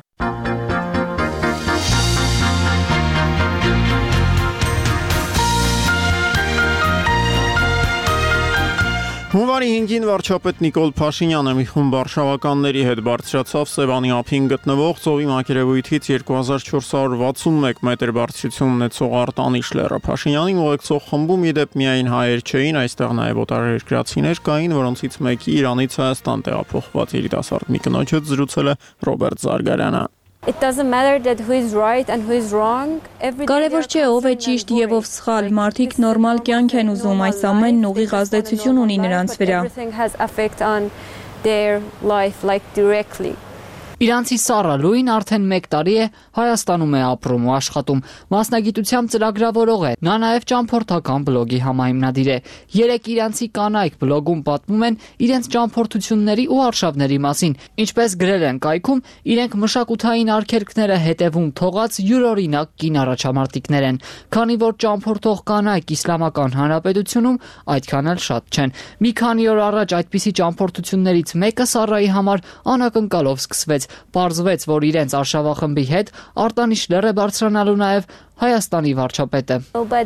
Հունվարի 5-ին վարչապետ Նիկոլ Փաշինյանը մի խումբ վարշավականների հետ բարձրացավ Սևանի ափին գտնվող ծովի մակերևույթից 2461 մետր բարձրություն ունեցող Արտանիշ լեռը։ Փաշինյանին ուղեկցող խմբում ի դեպ միայն հայեր չէին, այստեղ նաև օտարերկրացիներ կային, որոնցից մեկի Իրանից Հայաստան տեղափոխված երիտասարդ մի կնոջից զրուցել է Ռոբերտ Զարգարյանը։ It doesn't matter that who is right and who is wrong. Կարևոր չէ ով է ճիշտ եւ ով սխալ, մարդիկ նորմալ կյանք են ուզում, այս ամենն ուղիղ ազդեցություն ունի նրանց վրա։ Everything has effect on their life like directly. Իրանցի Սառա Լուին արդեն 1 տարի է Հայաստանում է ապրում ու աշխատում, մասնագիտությամբ ծրագրավորող է, նա նաև ճամփորդական բլոգի համահիմնադիր է։ 3 իրանցի կանայք բլոգում պատմում են իրենց ճամփորդությունների ու արշավների մասին, ինչպես գրել են կայքում, իրենք մշակութային արգելքները հետևում թողած յուրօրինակ կին առաջամարտիկներ են, քանի որ ճամփորդող կանայք Իսլամական Հանրապետությունում այդքան էլ շատ չեն։ Մի քանի օր առաջ այդպիսի ճամփորդություններից մեկը Սառայի համար անակնկալով սկսվեց։ Պարզվեց, որ իրենց արշավախմբի հետ Արտանիշ լեռ է բարձրանալու նաև Հայաստանի վարչապետը։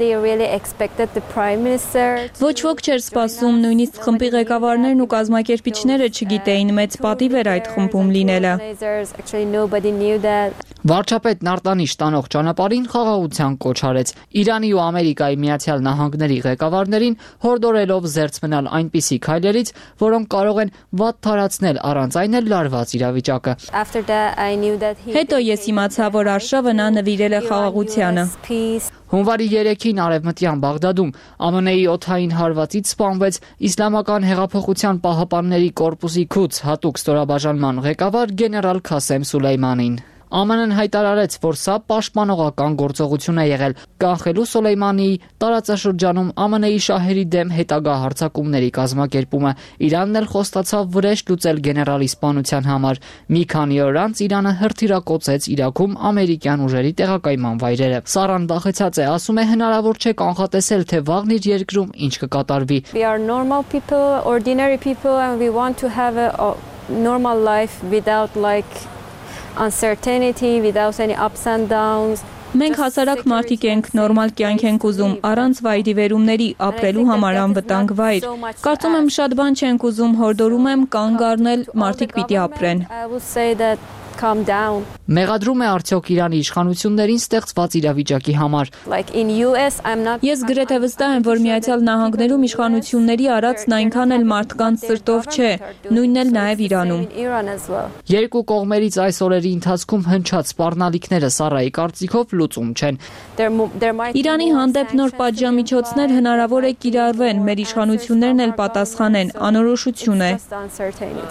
Ոչ ոք չէր սպասում, նույնիսկ խմբի ղեկավարներն ու կազմակերպիչները չգիտեին, մեծ պատիվ էր այդ խմբում լինելը։ Վարչապետն Արտանիշ տանող ճանապարհին խաղաղության կոչ արեց։ Իրանի ու Ամերիկայի Միացյալ Նահանգների ղեկավարներին հորդորելով զերծ մնալ այնպիսի քայլերից, որոնք կարող են վատ թարացնել առանց այն էլ լարված իրավիճակը։ Հետո ես իմացա, որ արշավը նա նվիրել է խաղաղությանը։ Հունվարի 3-ին արևմտյան Բաղդադում ԱՄՆ-ի օդային հարվածից սպանվեց Իսլամական հեղափոխության պահապանների կորպուսի քուց հատուկ ստորաբաժանման ղեկավար գեներալ Քասեմ Սուլեյմանին։ ԱՄՆ-ն հայտարարեց, որ սա պաշտպանողական գործողություն է եղել, կանխելու Սոլեյմանիի տարածաշրջանում ԱՄՆ-ի շահերի դեմ հետագա հարձակումների կազմակերպումը։ Իրանն էլ խոստացավ վրեժ լուծել գեներալի սպանության համար։ Մի քանի օր անց Իրանը հրթիռակոծեց Իրաքում ամերիկյան ուժերի տեղակայման վայրերը։ Սառան վախեցած է, ասում է հնարավոր չէ կանխատեսել, թե վաղն իր երկրում ինչ կկատարվի։ We are normal people, ordinary people, and we want to have a normal life without uncertainty, without any ups and downs. Մենք հասարակ մարդիկ ենք, նորմալ կյանք ենք ուզում, առանց վայրիվերումների ապրելու համար անվտանգ վայր։ Կարծում եմ շատ բան չենք ուզում, հորդորում եմ կանգ առնել, մարդիկ պիտի ապրեն։ Մեղադրում է արդյոք Իրանի իշխանություններին ստեղծված իրավիճակի համար։ Ես գրեթե վստահ եմ, որ Միացյալ Նահանգներում իշխանությունների արածն այնքան էլ մարդկանց սրտով չէ, նույնն էլ նաև Իրանում։ Երկու կողմերից այս օրերի ընթացքում հնչած սպառնալիքները Սառայի կարծիքով լուծում չեն։ Իրանի հանդեպ նոր պատժամիջոցներ հնարավոր է կիրառվեն, մեր իշխանություններն էլ պատասխանեն, անորոշություն է։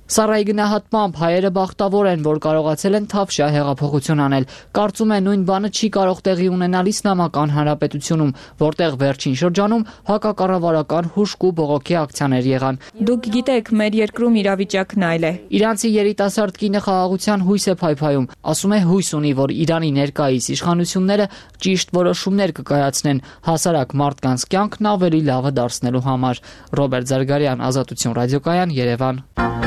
Սարայի գնահատմամբ հայերը բախտավոր են, որ կարողացել են թավշյա հեղափոխություն անել։ Կարծում է նույն բանը չի կարող տեղի ունենալ Իսլամական Հանրապետությունում, որտեղ վերջին շրջանում հակակառավարական հուժկ ու բողոքի ակցիաներ եղան։ Դուք գիտեք, մեր երկրում իրավիճակն այլ է։ Իրանցի երիտասարդ կինը խաղաղության հույս է փայփայում, ասում է հույս ունի, որ Իրանի ներկայիս իշխանությունները ճիշտ որոշումներ կկայացնեն հասարակ մարդկանց կյանքն ավելի լավը դարձնելու համար։ Ռոբերտ Զարգարյան, Ազատություն ռադիոկայան, Երևան։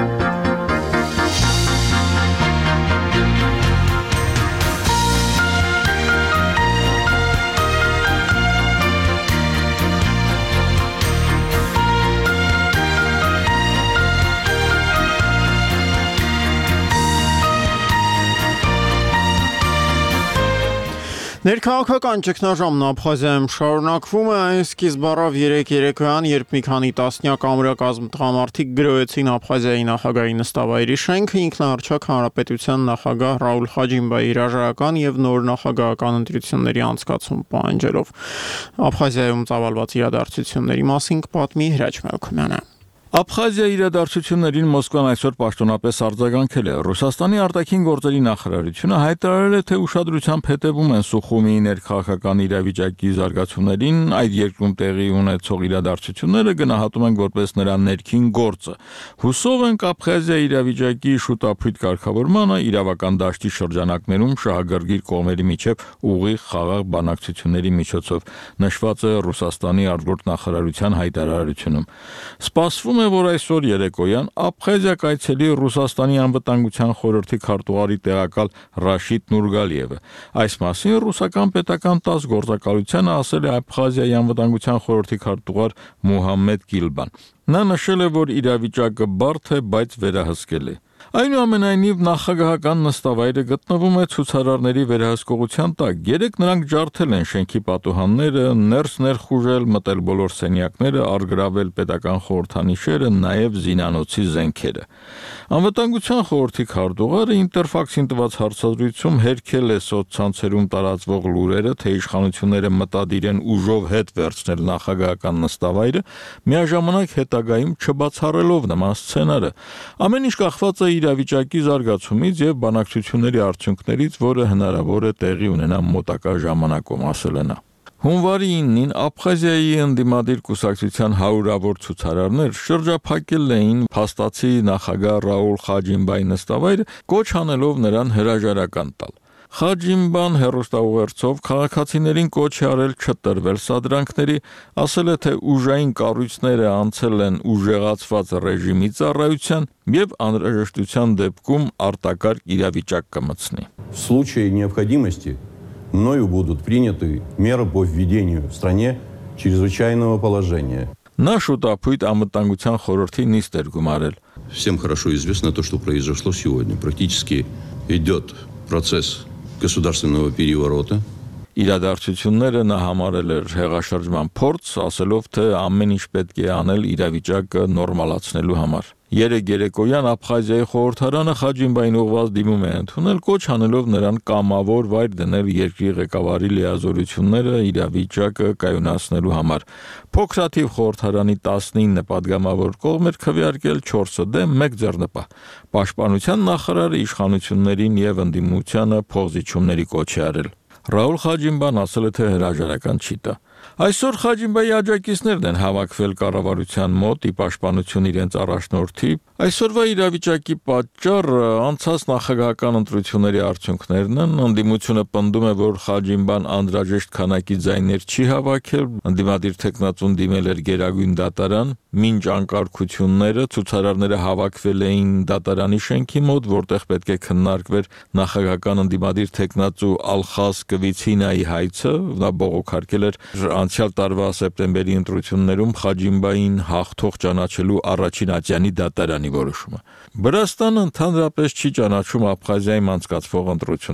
Ներքաղաքական ճգնաժամն Աբխազիայում շարունակվում է այն սկիզբ առավ 3 երեկոյան, երբ մի քանի տասնյակ ամրակազմ տղամարդիկ գրոհեցին Աբխազիայի նախագահի նստավայրի շենքը, ինքնահռչակ հանրապետության նախագահ Ռաուլ Խաջիմբայի հրաժարական եւ նոր նախագահական ընտրությունների անցկացում պահանջելով։ Աբխազիայում ծավալված իրադարձությունների մասին կպատմի Հրաչ Մելքումյանը։ Աբխազիայի իրադարձություններին Մոսկվան այսօր պաշտոնապես արձագանքել է։ Ռուսաստանի արտաքին գործերի նախարարությունը հայտարարել է, թե ուշադրությամբ հետևում են Սուխումիի ներքաղաքական իրավիճակի զարգացումներին, այդ երկրում տեղի ունեցող իրադարձությունները գնահատում են որպես նրա ներքին գործը։ Հուսով ենք Աբխազիայի իրավիճակի շուտափույթ կարգավորմանը իրավական դաշտի շրջանակներում շահագրգիռ կողմերի միջև ուղիղ խաղաղ բանակցությունների միջոցով, նշված է Ռուսաստանի արտգործ նախարարության հայտարարությունում։ Սպասվում է, որ այսօր երեկոյան Աբխազիա կայցելի Ռուսաստանի անվտանգության խորհրդի քարտուղարի տեղակալ Ռաշիդ Նուրգալիևը։ Այս մասին ռուսական պետական ՏԱՍՍ գործակալությանը ասել է Աբխազիայի անվտանգության խորհրդի քարտուղար Մուհամմեդ Գիլբան։ Նա նշել է, որ իրավիճակը բարդ է, բայց վերահսկելի։ Այնուամենայնիվ նախագահական նստավայրը գտնվում է ցուցարարների վերահսկողության տակ։ Երեք նրանք ջարդել են շենքի պատուհանները, ներս ներխուժել, մտել բոլոր սենյակները, առգրավել պետական խորհրդանիշերը, նաև զինանոցի զենքերը։ Անվտանգության խորհրդի քարտուղարը Ինտերֆաքսին տված հարցազրույցում հերքել է սոցցանցերում տարածվող լուրերը, թե իշխանությունները մտադիր են ուժով հետ վերցնել նախագահական նստավայրը, միաժամանակ հետագայում չբացառելով նման սցենարը։ Ամեն ինչ կախված է իրավիճակի զարգացումից եւ բանակցությունների արդյունքներից, որը հնարավոր է տեղի ունենա մոտակա ժամանակում, ասել է նա։ Հունվարի 9-ին Աբխազիայի ընդդիմադիր կուսակցության հարյուրավոր ցուցարարներ շրջափակել էին փաստացի նախագահ Ռաուլ Խաջիմբայի նստավայրը, կոչ անելով նրան հրաժարական տալ։ Խաջիմբան հերոստաուղերձով քաղաքացիներին կոչ է արել չտրվել սադրանքների, ասել է, թե ուժային կառույցները անցել են ուժեղացված ռեժիմի ծառայության եւ անհրաժեշտության դեպքում արտակարգ իրավիճակ կմտցնի։ В случае необходимости мною будут приняты меры по введению в стране чрезвычайного положения. Նա շուտափույթ անվտանգության խորհրդի նիստ էր գումարել։ Всем хорошо известно то, что произошло сегодня. Практически идет процесс государственного переворота. Իրադարձությունները նա համարել էր հեղաշրջման փորձ, ասելով, թե ամեն ինչ պետք է անել իրավիճակը նորմալացնելու համար։ Երեկ երեկոյան Աբխազիայի խորհրդարանը Խաջիմբային ուղղված դիմում է ընդունել, կոչ անելով նրան կամավոր վայր դնել երկրի ղեկավարի լիազորությունները իրավիճակը կայունացնելու համար։ Փոքրաթիվ խորհրդարանի 19 падգամավոր կողմեր քվեարկել 4-ը դեմ 1 ձեռնպահ։ Պաշտպանության նախարարը իշխանություններին եւ ընդդիմությանը փոխզիջումների կոչ է արել։ Ռաուլ Խաջիմբան ասել է, թե հրաժարական չի տա։ Այսօր Խաջիմբայի աջակիցներն են հավաքվել կառավարության մոտ ի պաշտպանություն իրենց առաջնորդի։ Այսօրվա իրավիճակի պատճառը անցած նախագահական ընտրությունների արդյունքներն են։ Ընդդիմությունը պնդում է, որ Խաջիմբան անդրաժեշտ քանակի ձայներ չի հավաքել, ընդդիմադիր տեխնատուն դիմել էր Գերագույն դատարան, մինչ անկարգությունները ցուցարարները հավաքվել էին դատարանի շենքի մոտ, որտեղ պետք է քննարկվեր նախագահական ընդդիմադիր տեխնատու Ալխաս Կվիցինայի հայցը, նա բողոքարկել էր անցյալ տարվա սեպտեմբերի ընտրություններում Խաջիմբային հաղթող ճանաչելու առաջին ատյանի դատարանի որոշումը։ Վրաստանը ընդհանրապես չի ճանաչում Աբխազիայում անցկացվող ընտրությունները։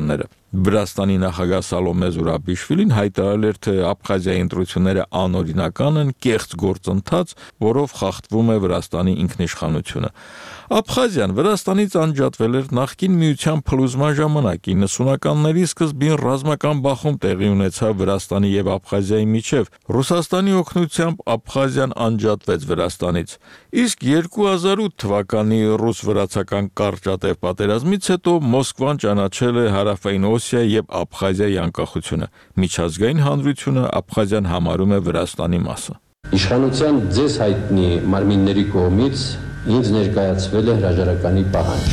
Վրաստանի նախագահ Սալոմե Զուրաբիշվիլին հայտարարել էր, թե Աբխազիայի ընտրությունները անօրինական են, կեղծ գործընթաց, որով խախտվում է Վրաստանի ինքնիշխանությունը։ Աբխազիան Վրաստանից անջատվել էր նախկին միության փլուզման ժամանակ 90-ականների սկզբին ռազմական բախում տեղի ունեցավ Վրաստանի եւ Աբխազիայի միջև։ Ռուսաստանի օգնությամբ Աբխազիան անջատվեց Վրաստանից։ Իսկ 2008 թվականի ռուս-վրացական կարճատև պատերազմից հետո Մոսկվան ճանաչել է Հարավային Օսիա եւ Աբխազիայի անկախությունը։ Միջազգային հանրությունը Աբխազիան համարում է Վրաստանի մասը։ Իշխանության ձեզ հայտնի մարմինների կողմից ինձ ներկայացվել է հրաժարականի պահանջ։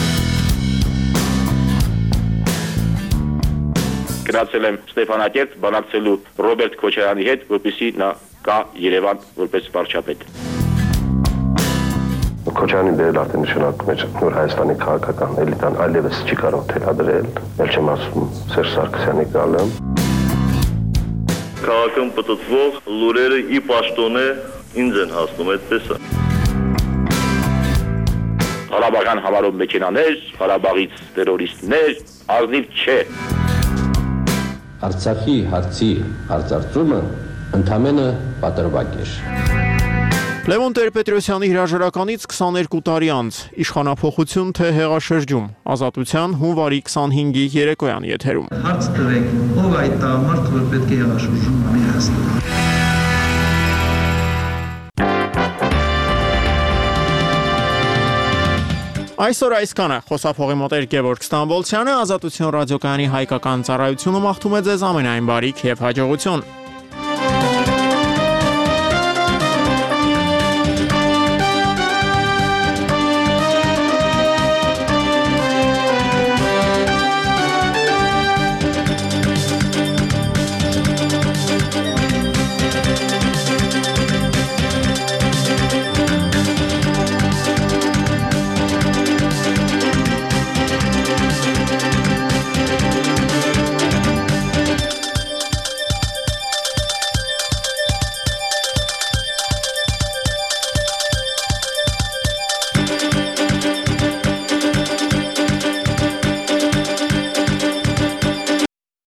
Գնացել եմ Ստեփանակերտ բանակցելու Ռոբերտ Քոչարյանի հետ, որպեսզի նա գա Երևան որպես վարչապետ։ Քոչարյանի դերը արդեն նշանակում է նոր Հայաստանի քաղաքական էլիտան այլևս չի կարող թելադրել, ել չեմ ասում Սերժ Սարգսյանի գալը։ Քաղաքում պտտվող լուրերը ի պաշտոնե ինձ են հասնում, այդպես է։ Ղարաբաղյան համարով մեքենաներ, Ղարաբաղից տերորիստներ, ազնիվ չէ։ Արցախի հարցի հարցարծումը ընդամենը պատրվակ էր։ Լևոն Տեր-Պետրոսյանի հրաժարականից 22 տարի անց իշխանափոխություն թե հեղաշրջում, Ազատության հունվարի 25-ի երեկոյան եթերում։ Հարց տվեք, ով այդ տղամարդը, որ պետք է հեղաշրջում անի Հայաստանում։ Այսօր այսքանը, խոսափողի մոտ էր Գևորգ Ստամբոլցյանը, Ազատություն ռադիոկայանի հայկական ծառայությունը մաղթում է ձեզ ամենայն բարիք եւ հաջողություն։